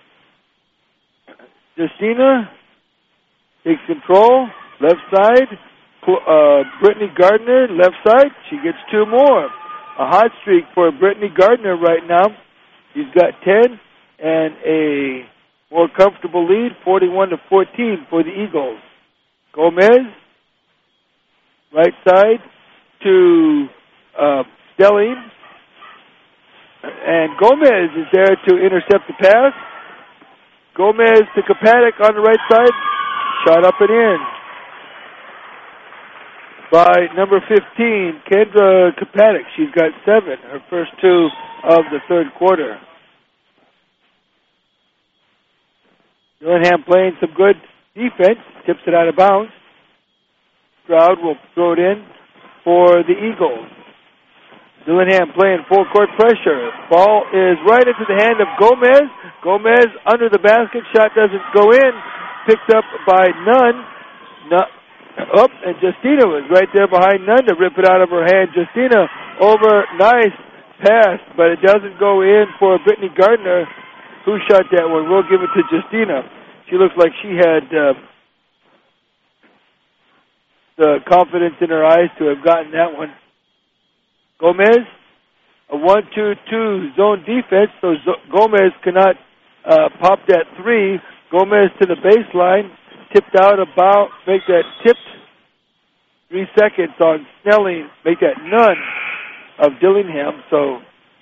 Justina takes control. Left side. Uh, Brittany Gardner, left side. She gets two more. A hot streak for Brittany Gardner right now. She's got ten and a more comfortable lead, forty-one to fourteen for the Eagles. Gomez, right side to uh, Stelling. And Gomez is there to intercept the pass. Gomez to Kapadik on the right side. Shot up and in by number fifteen, Kendra Kapadik. She's got seven, her first two of the third quarter. Dillingham playing some good defense, tips it out of bounds. Stroud will throw it in for the Eagles. Dillingham playing full court pressure. Ball is right into the hand of Gomez. Gomez under the basket, shot doesn't go in. Picked up by Nunn. Nunn Up, oh, and Justina was right there behind Nunn to rip it out of her hand. Justina over, nice pass, but it doesn't go in for Brittany Gardner. Who shot that one? We'll give it to Justina. She looks like she had uh, the confidence in her eyes to have gotten that one. Gomez, a one two two zone defense, so Z- Gomez cannot uh, pop that three. Gomez to the baseline. Tipped out about, make that tipped. Three seconds on Snelling, make that none of Dillingham. So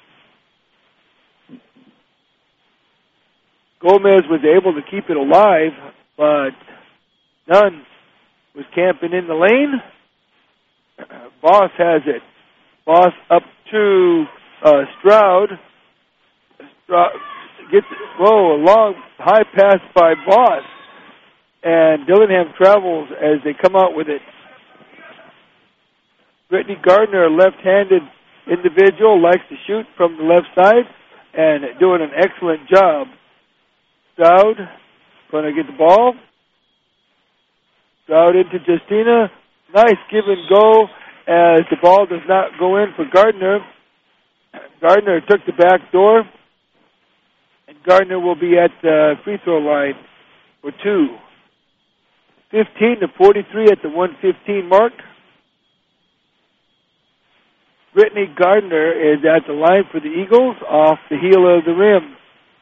Gomez was able to keep it alive, but Nunn was camping in the lane. Boss has it. Boss up to uh, Stroud. Stroud gets, whoa, a long high pass by Boss. And Dillingham travels as they come out with it. Brittany Gardner, left-handed individual, likes to shoot from the left side and doing an excellent job. Stroud going to get the ball. Stroud into Justina. Nice give and go as the ball does not go in for Gardner. Gardner took the back door, and Gardner will be at the free throw line for two. fifteen to forty-three at the one fifteen mark. Brittany Gardner is at the line for the Eagles off the heel of the rim.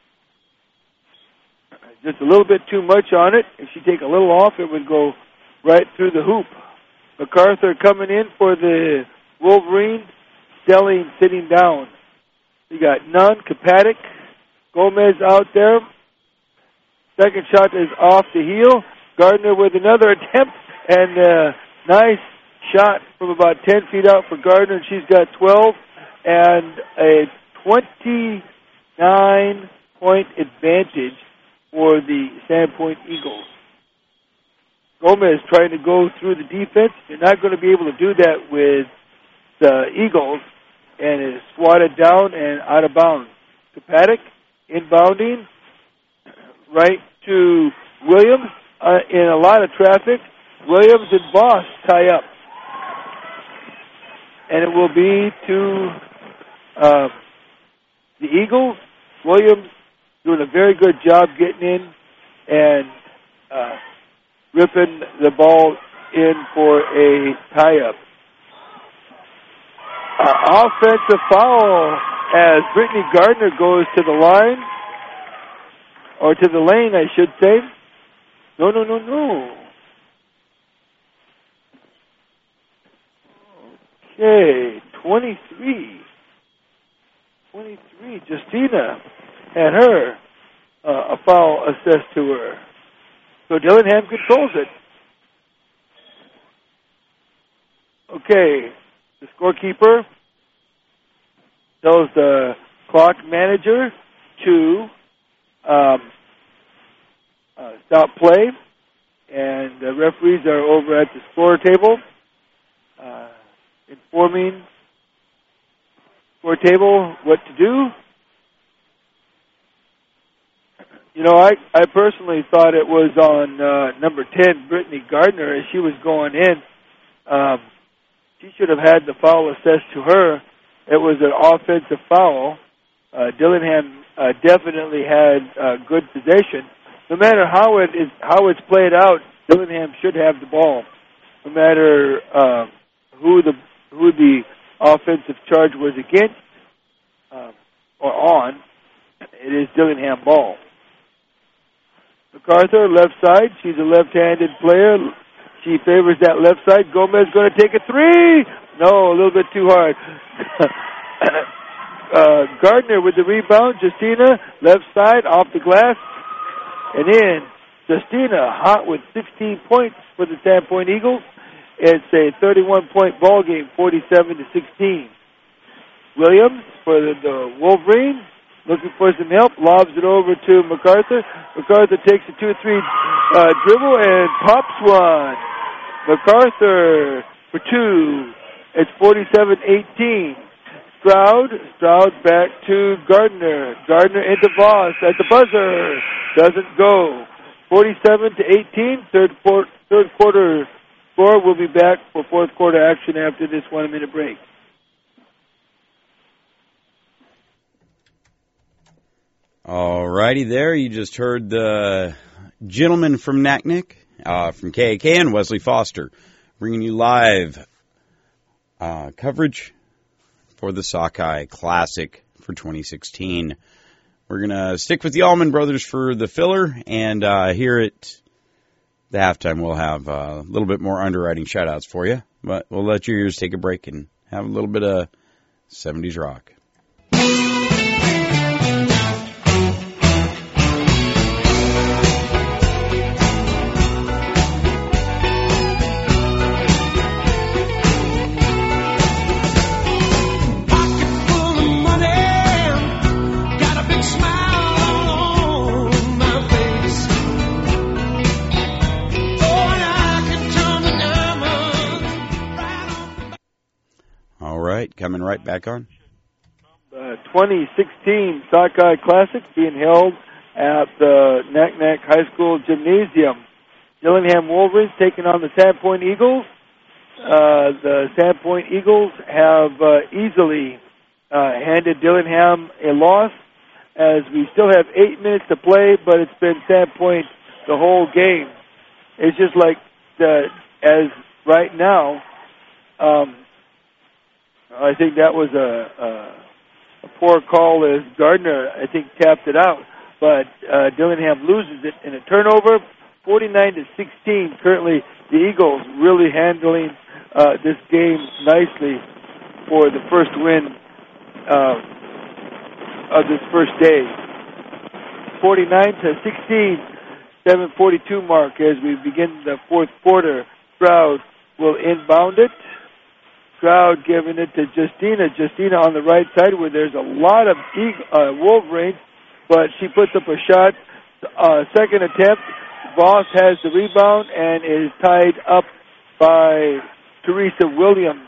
Just a little bit too much on it. If she take a little off, it would go right through the hoop. MacArthur coming in for the Wolverines. Stelling sitting down. We got Nunn, Kapadik, Gomez out there. Second shot is off the heel. Gardner with another attempt, and a nice shot from about ten feet out for Gardner, and she's got twelve, and a twenty-nine point advantage for the Sandpoint Eagles. Gomez trying to go through the defense. You're not going to be able to do that with the Eagles, and it is swatted down and out of bounds. Kapadik inbounding right to Williams uh, in a lot of traffic. Williams and Voss tie up. And it will be to uh, the Eagles. Williams doing a very good job getting in and uh, ripping the ball in for a tie-up. Uh, offensive foul as Brittany Gardner goes to the line, or to the lane, I should say. No, no, no, no. Okay, twenty-three. twenty-three. Justina had her uh, a foul assessed to her. So Dillingham controls it. Okay, the scorekeeper tells the clock manager to um, uh, stop play, and the referees are over at the score table uh, informing score table what to do. You know, I, I personally thought it was on uh, number ten, Brittany Gardner, as she was going in. Um, she should have had the foul assessed to her. It was an offensive foul. Uh, Dillingham uh, definitely had uh, good possession. No matter how it is, how it's played out, Dillingham should have the ball. No matter uh, who the who the offensive charge was against uh, or on, it is Dillingham ball. MacArthur, left side. She's a left-handed player. She favors that left side. Gomez going to take a three. No, a little bit too hard. uh, Gardner with the rebound. Justina, left side, off the glass. And in. Justina, hot with sixteen points for the Sandpoint Eagles. It's a thirty-one point ball game, forty-seven to sixteen. Williams for the, the Wolverines. Looking for some help, lobs it over to MacArthur. MacArthur takes a two three uh, dribble and pops one. MacArthur for two. It's forty-seven eighteen. Stroud, Stroud back to Gardner. Gardner into Voss at the buzzer. Doesn't go. forty-seven to eighteen. Third, por- third quarter score. We'll be back for fourth quarter action after this one minute break. All righty there. You just heard the gentleman from Naknek, uh, from K A K, and Wesley Foster, bringing you live uh, coverage for the Sockeye Classic for twenty sixteen. We're going to stick with the Allman Brothers for the filler, and uh, here at the halftime we'll have uh, a little bit more underwriting shout-outs for you, but we'll let your ears take a break and have a little bit of seventies rock. Coming coming right back on. Uh, twenty sixteen Sockeye Classic being held at the Knack-Knack High School Gymnasium. Dillingham Wolverines taking on the Sandpoint Eagles. Uh, the Sandpoint Eagles have uh, easily uh, handed Dillingham a loss, as we still have eight minutes to play, but it's been Sandpoint the whole game. It's just like the, as right now, um, I think that was a, a, a poor call as Gardner, I think, tapped it out. But uh, Dillingham loses it in a turnover, forty-nine to sixteen. Currently, the Eagles really handling uh, this game nicely for the first win uh, of this first day. forty-nine to sixteen, seven forty-two mark as we begin the fourth quarter. Stroud will inbound it. Stroud giving it to Justina. Justina on the right side where there's a lot of Eagle, uh, Wolverines, but she puts up a shot. Uh, second attempt. Voss has the rebound and is tied up by Teresa Williams.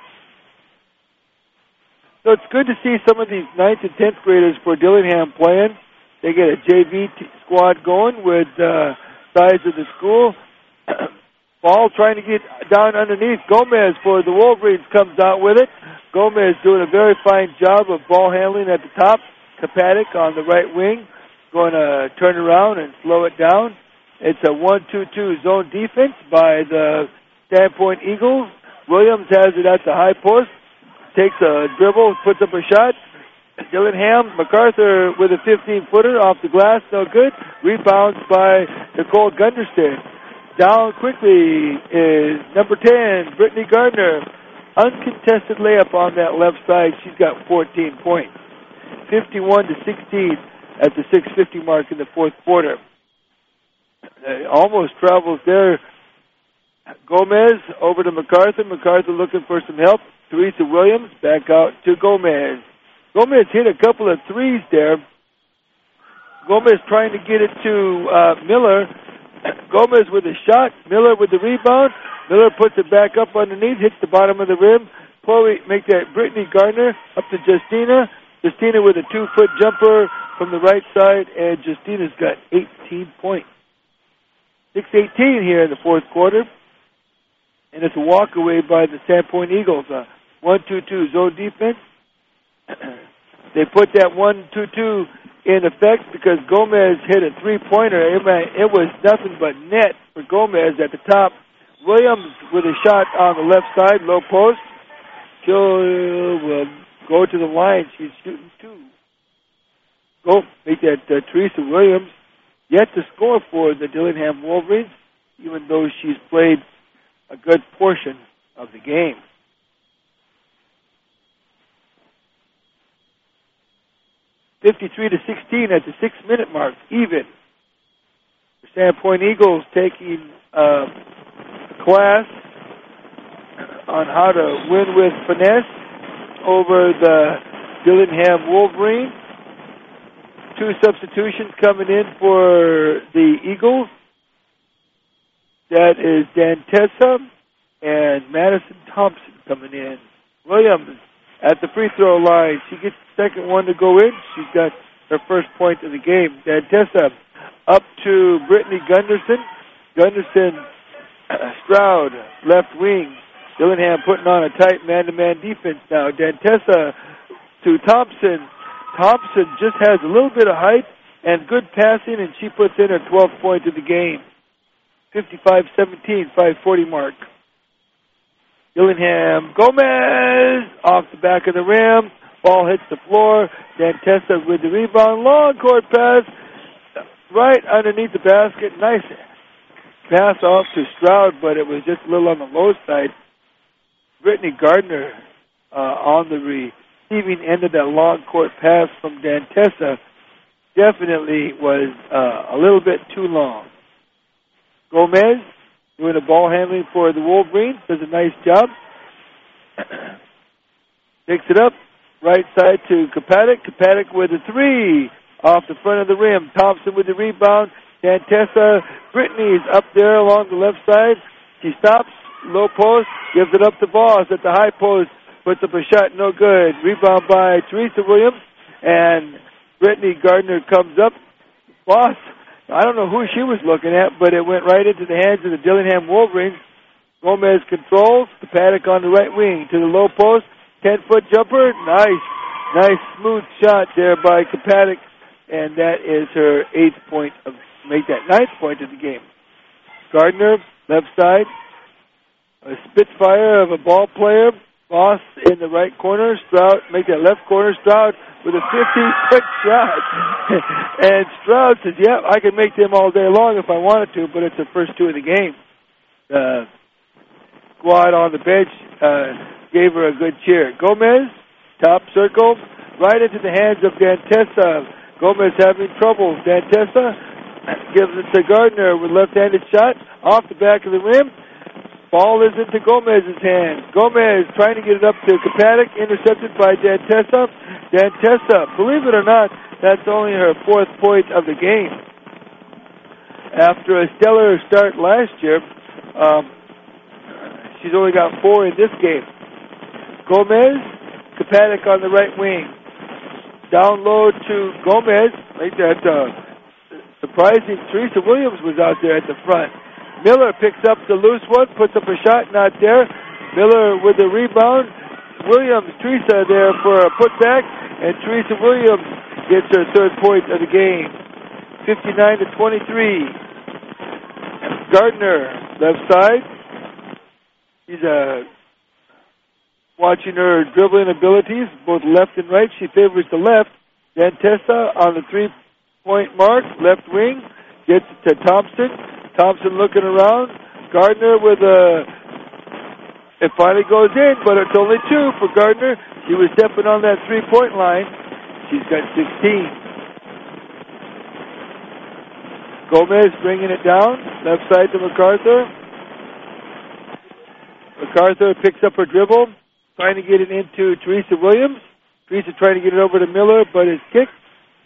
So it's good to see some of these ninth and tenth graders for Dillingham playing. They get a J V t- squad going with uh, size of the school. Ball trying to get down underneath. Gomez for the Wolverines comes out with it. Gomez doing a very fine job of ball handling at the top. Kapadik on the right wing going to turn around and slow it down. It's a one two two zone defense by the Sandpoint Eagles. Williams has it at the high post. Takes a dribble, puts up a shot. Dillingham, MacArthur with a fifteen-footer off the glass, no good. Rebounds by Nicole Gunderson. Down quickly is number ten, Brittany Gardner. Uncontested layup on that left side. She's got fourteen points. fifty-one to sixteen at the six fifty mark in the fourth quarter. Uh, almost travels there. Gomez over to MacArthur. MacArthur looking for some help. Teresa Williams back out to Gomez. Gomez hit a couple of threes there. Gomez trying to get it to uh, Miller. Gomez with a shot. Miller with the rebound. Miller puts it back up underneath, hits the bottom of the rim. Chloe make that Brittany Gardner up to Justina. Justina with a two-foot jumper from the right side, and Justina's got eighteen points. six eighteen here in the fourth quarter. And it's a walk-away by the Sandpoint Eagles. A one two two zone defense. They put that one two two in effect because Gomez hit a three-pointer. It, it was nothing but net for Gomez at the top. Williams with a shot on the left side, low post. She'll will go to the line. She's shooting two. Go make that uh, Teresa Williams yet to score for the Dillingham Wolverines, even though she's played a good portion of the game. fifty-three to sixteen at the six-minute mark, even. The Sandpoint Eagles taking uh, a class on how to win with finesse over the Dillingham Wolverines. Two substitutions coming in for the Eagles. That is Dantessa and Madison Thompson coming in. Williams at the free throw line. She gets the second one to go in. She's got her first point of the game. Dantessa up to Brittany Gunderson. Gunderson, Stroud, left wing. Dillingham putting on a tight man-to-man defense now. Dantessa to Thompson. Thompson just has a little bit of height and good passing, and she puts in her twelfth point of the game. fifty-five seventeen, five forty mark. Dillingham, Gomez off the back of the rim. Ball hits the floor. Dantessa with the rebound. Long court pass right underneath the basket. Nice pass off to Stroud, but it was just a little on the low side. Brittany Gardner uh, on the receiving end of that long court pass from Dantessa definitely was uh, a little bit too long. Gomez doing the ball handling for the Wolverines. Does a nice job. Picks it up. Right side to Kapadik. Kapadik with a three off the front of the rim. Thompson with the rebound. Dantessa. Brittany's up there along the left side. She stops. Low post. Gives it up to Voss at the high post. puts up a shot, no good. Rebound by Teresa Williams, and Brittany Gardner comes up. Boss, I don't know who she was looking at, but it went right into the hands of the Dillingham Wolverines. Gomez controls, the Paddock on the right wing to the low post, ten-foot jumper, nice, nice smooth shot there by Kapadik, and that is her eighth point of, make that ninth point of the game. Gardner, left side, a spitfire of a ball player, Boss in the right corner, Stroud, make that left corner, Stroud with a fifteen-foot shot, and Stroud says, yeah, I can make them all day long if I wanted to, but it's the first two of the game. Uh, Squad on the bench uh, gave her a good cheer. Gomez, top circle, right into the hands of Dantessa. Gomez having trouble. Dantessa gives it to Gardner with left-handed shot off the back of the rim. Ball is into Gomez's hands. Gomez trying to get it up to Kapadik, intercepted by Dantessa. Dantessa, believe it or not, that's only her fourth point of the game. After a stellar start last year, um, she's only got four in this game. Gomez, Kapadik on the right wing. Down low to Gomez. Like that, uh, surprising Teresa Williams was out there at the front. Miller picks up the loose one, puts up a shot, not there. Miller with the rebound. Williams, Teresa there for a putback, and Teresa Williams gets her third point of the game. fifty-nine to twenty-three. Gardner, left side. She's uh, watching her dribbling abilities, both left and right. She favors the left. Dantessa on the three-point mark, left wing, gets it to Thompson. Thompson looking around. Gardner with a... It finally goes in, but it's only two for Gardner. She was stepping on that three-point line. She's got sixteen. Gomez bringing it down, left side to MacArthur. MacArthur picks up her dribble, trying to get it into Teresa Williams. Teresa trying to get it over to Miller, but it's kicked.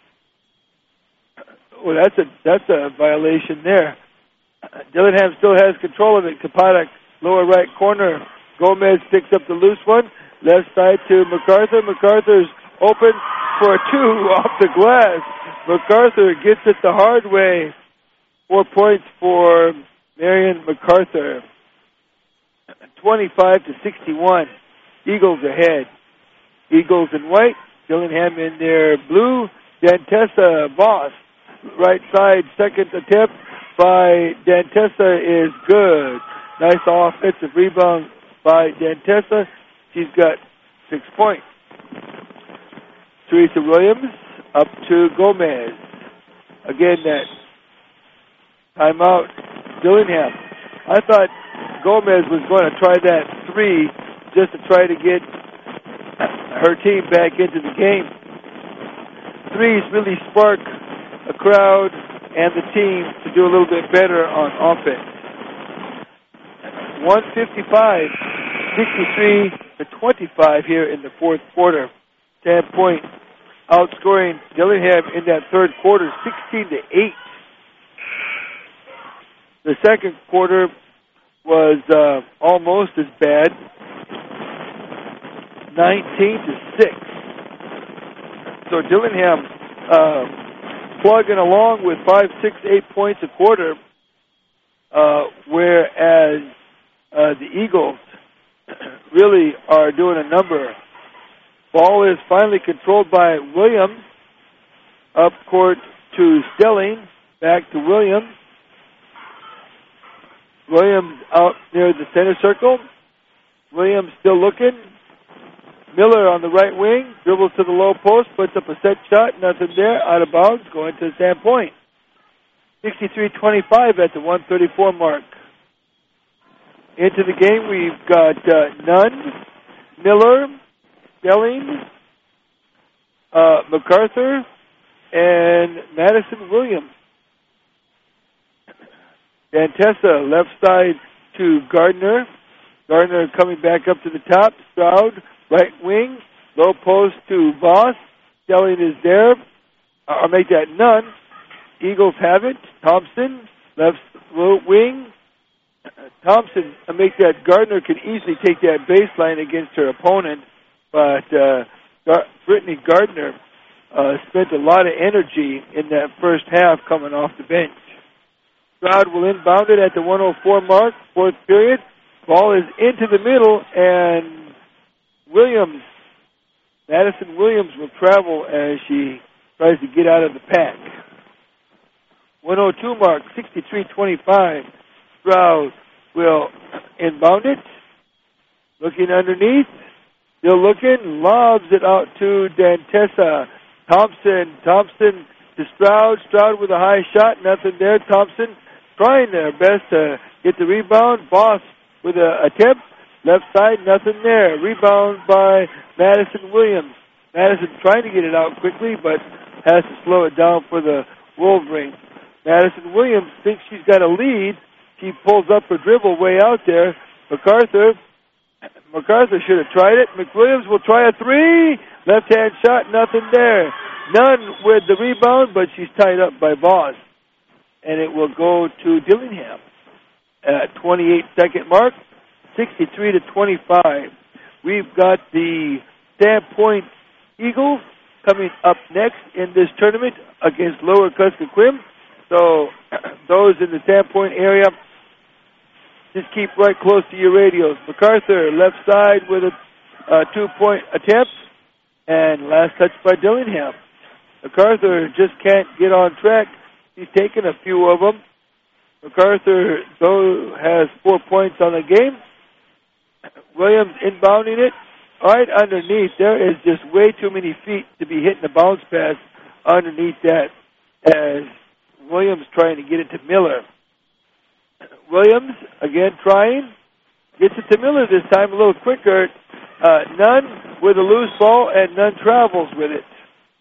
Well, that's a that's a violation there. Dillingham still has control of it. Kapadik, lower right corner. Gomez picks up the loose one. Left side to MacArthur. MacArthur's open for a two off the glass. MacArthur gets it the hard way. Four points for Marion MacArthur. twenty-five to sixty-one. Eagles ahead. Eagles in white. Dillingham in their blue. Dantessa Boss. Right side, second attempt by Dantessa is good. Nice offensive rebound by Dantessa. She's got six points. Teresa Williams up to Gomez. Again, that timeout. Dillingham. I thought Gomez was going to try that three just to try to get her team back into the game. Threes really spark a crowd and the team to do a little bit better on offense. one fifty-five, sixty-three to twenty-five here in the fourth quarter. Ten point outscoring Dillingham in that third quarter, sixteen to eight. The second quarter was uh, almost as bad, nineteen to six. So Dillingham uh, plugging along with five, six, eight points a quarter, uh, whereas uh, the Eagles really are doing a number. Ball is finally controlled by Williams. Up court to Stelling. Back to Williams. Williams out near the center circle. Williams still looking. Miller on the right wing, dribbles to the low post, puts up a set shot, nothing there, out of bounds, going to Sandpoint. sixty-three twenty-five at the one thirty-four mark. Into the game, we've got uh, Nunn, Miller, Stelling, uh, MacArthur, and Madison Williams. Dantessa, left side to Gardner. Gardner coming back up to the top. Stroud, right wing, low post to Voss. Stelling is there. I'll make that Nunn. Eagles have it. Thompson, left low wing Thompson uh, make that. Gardner could easily take that baseline against her opponent, but uh, Gar- Brittany Gardner uh, spent a lot of energy in that first half coming off the bench. Stroud will inbound it at the one oh four mark, fourth period. Ball is into the middle, and Williams, Madison Williams, will travel as she tries to get out of the pack. one oh two mark, sixty-three twenty-five. Stroud will inbound it. Looking underneath. Still looking. Lobs it out to Dantessa. Thompson. Thompson to Stroud. Stroud with a high shot. Nothing there. Thompson trying their best to get the rebound. Boss with an attempt. Left side. Nothing there. Rebound by Madison Williams. Madison trying to get it out quickly, but has to slow it down for the Wolverines. Madison Williams thinks she's got a lead. She pulls up her dribble way out there. MacArthur, MacArthur should have tried it. McWilliams will try a three. Left-hand shot, nothing there. Nunn with the rebound, but she's tied up by Voss. And it will go to Dillingham at twenty-eight second mark, sixty-three to twenty-five. We've got the Sandpoint Eagles coming up next in this tournament against Lower Kuskokwim. So those in the Sandpoint area, just keep right close to your radios. MacArthur, left side with a uh, two-point attempt, and last touch by Dillingham. MacArthur just can't get on track. He's taken a few of them. MacArthur, though, has four points on the game. Williams inbounding it. Right underneath, there is just way too many feet to be hitting the bounce pass underneath that as Williams trying to get it to Miller. Williams, again trying. Gets it to Miller this time a little quicker. Uh, Nunn with a loose ball, and Nunn travels with it.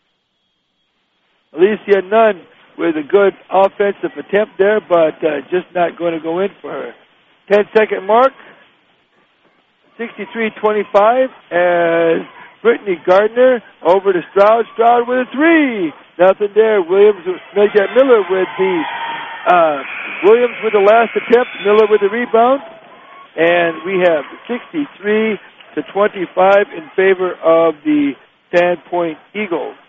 Alicia Nunn with a good offensive attempt there, but uh, just not going to go in for her. ten second mark. sixty-three twenty-five as Brittany Gardner over to Stroud. Stroud with a three. Nothing there. Williams, make that Miller with the, uh, Williams with the last attempt. Miller with the rebound. And we have sixty-three to twenty-five in favor of the Sandpoint Eagles.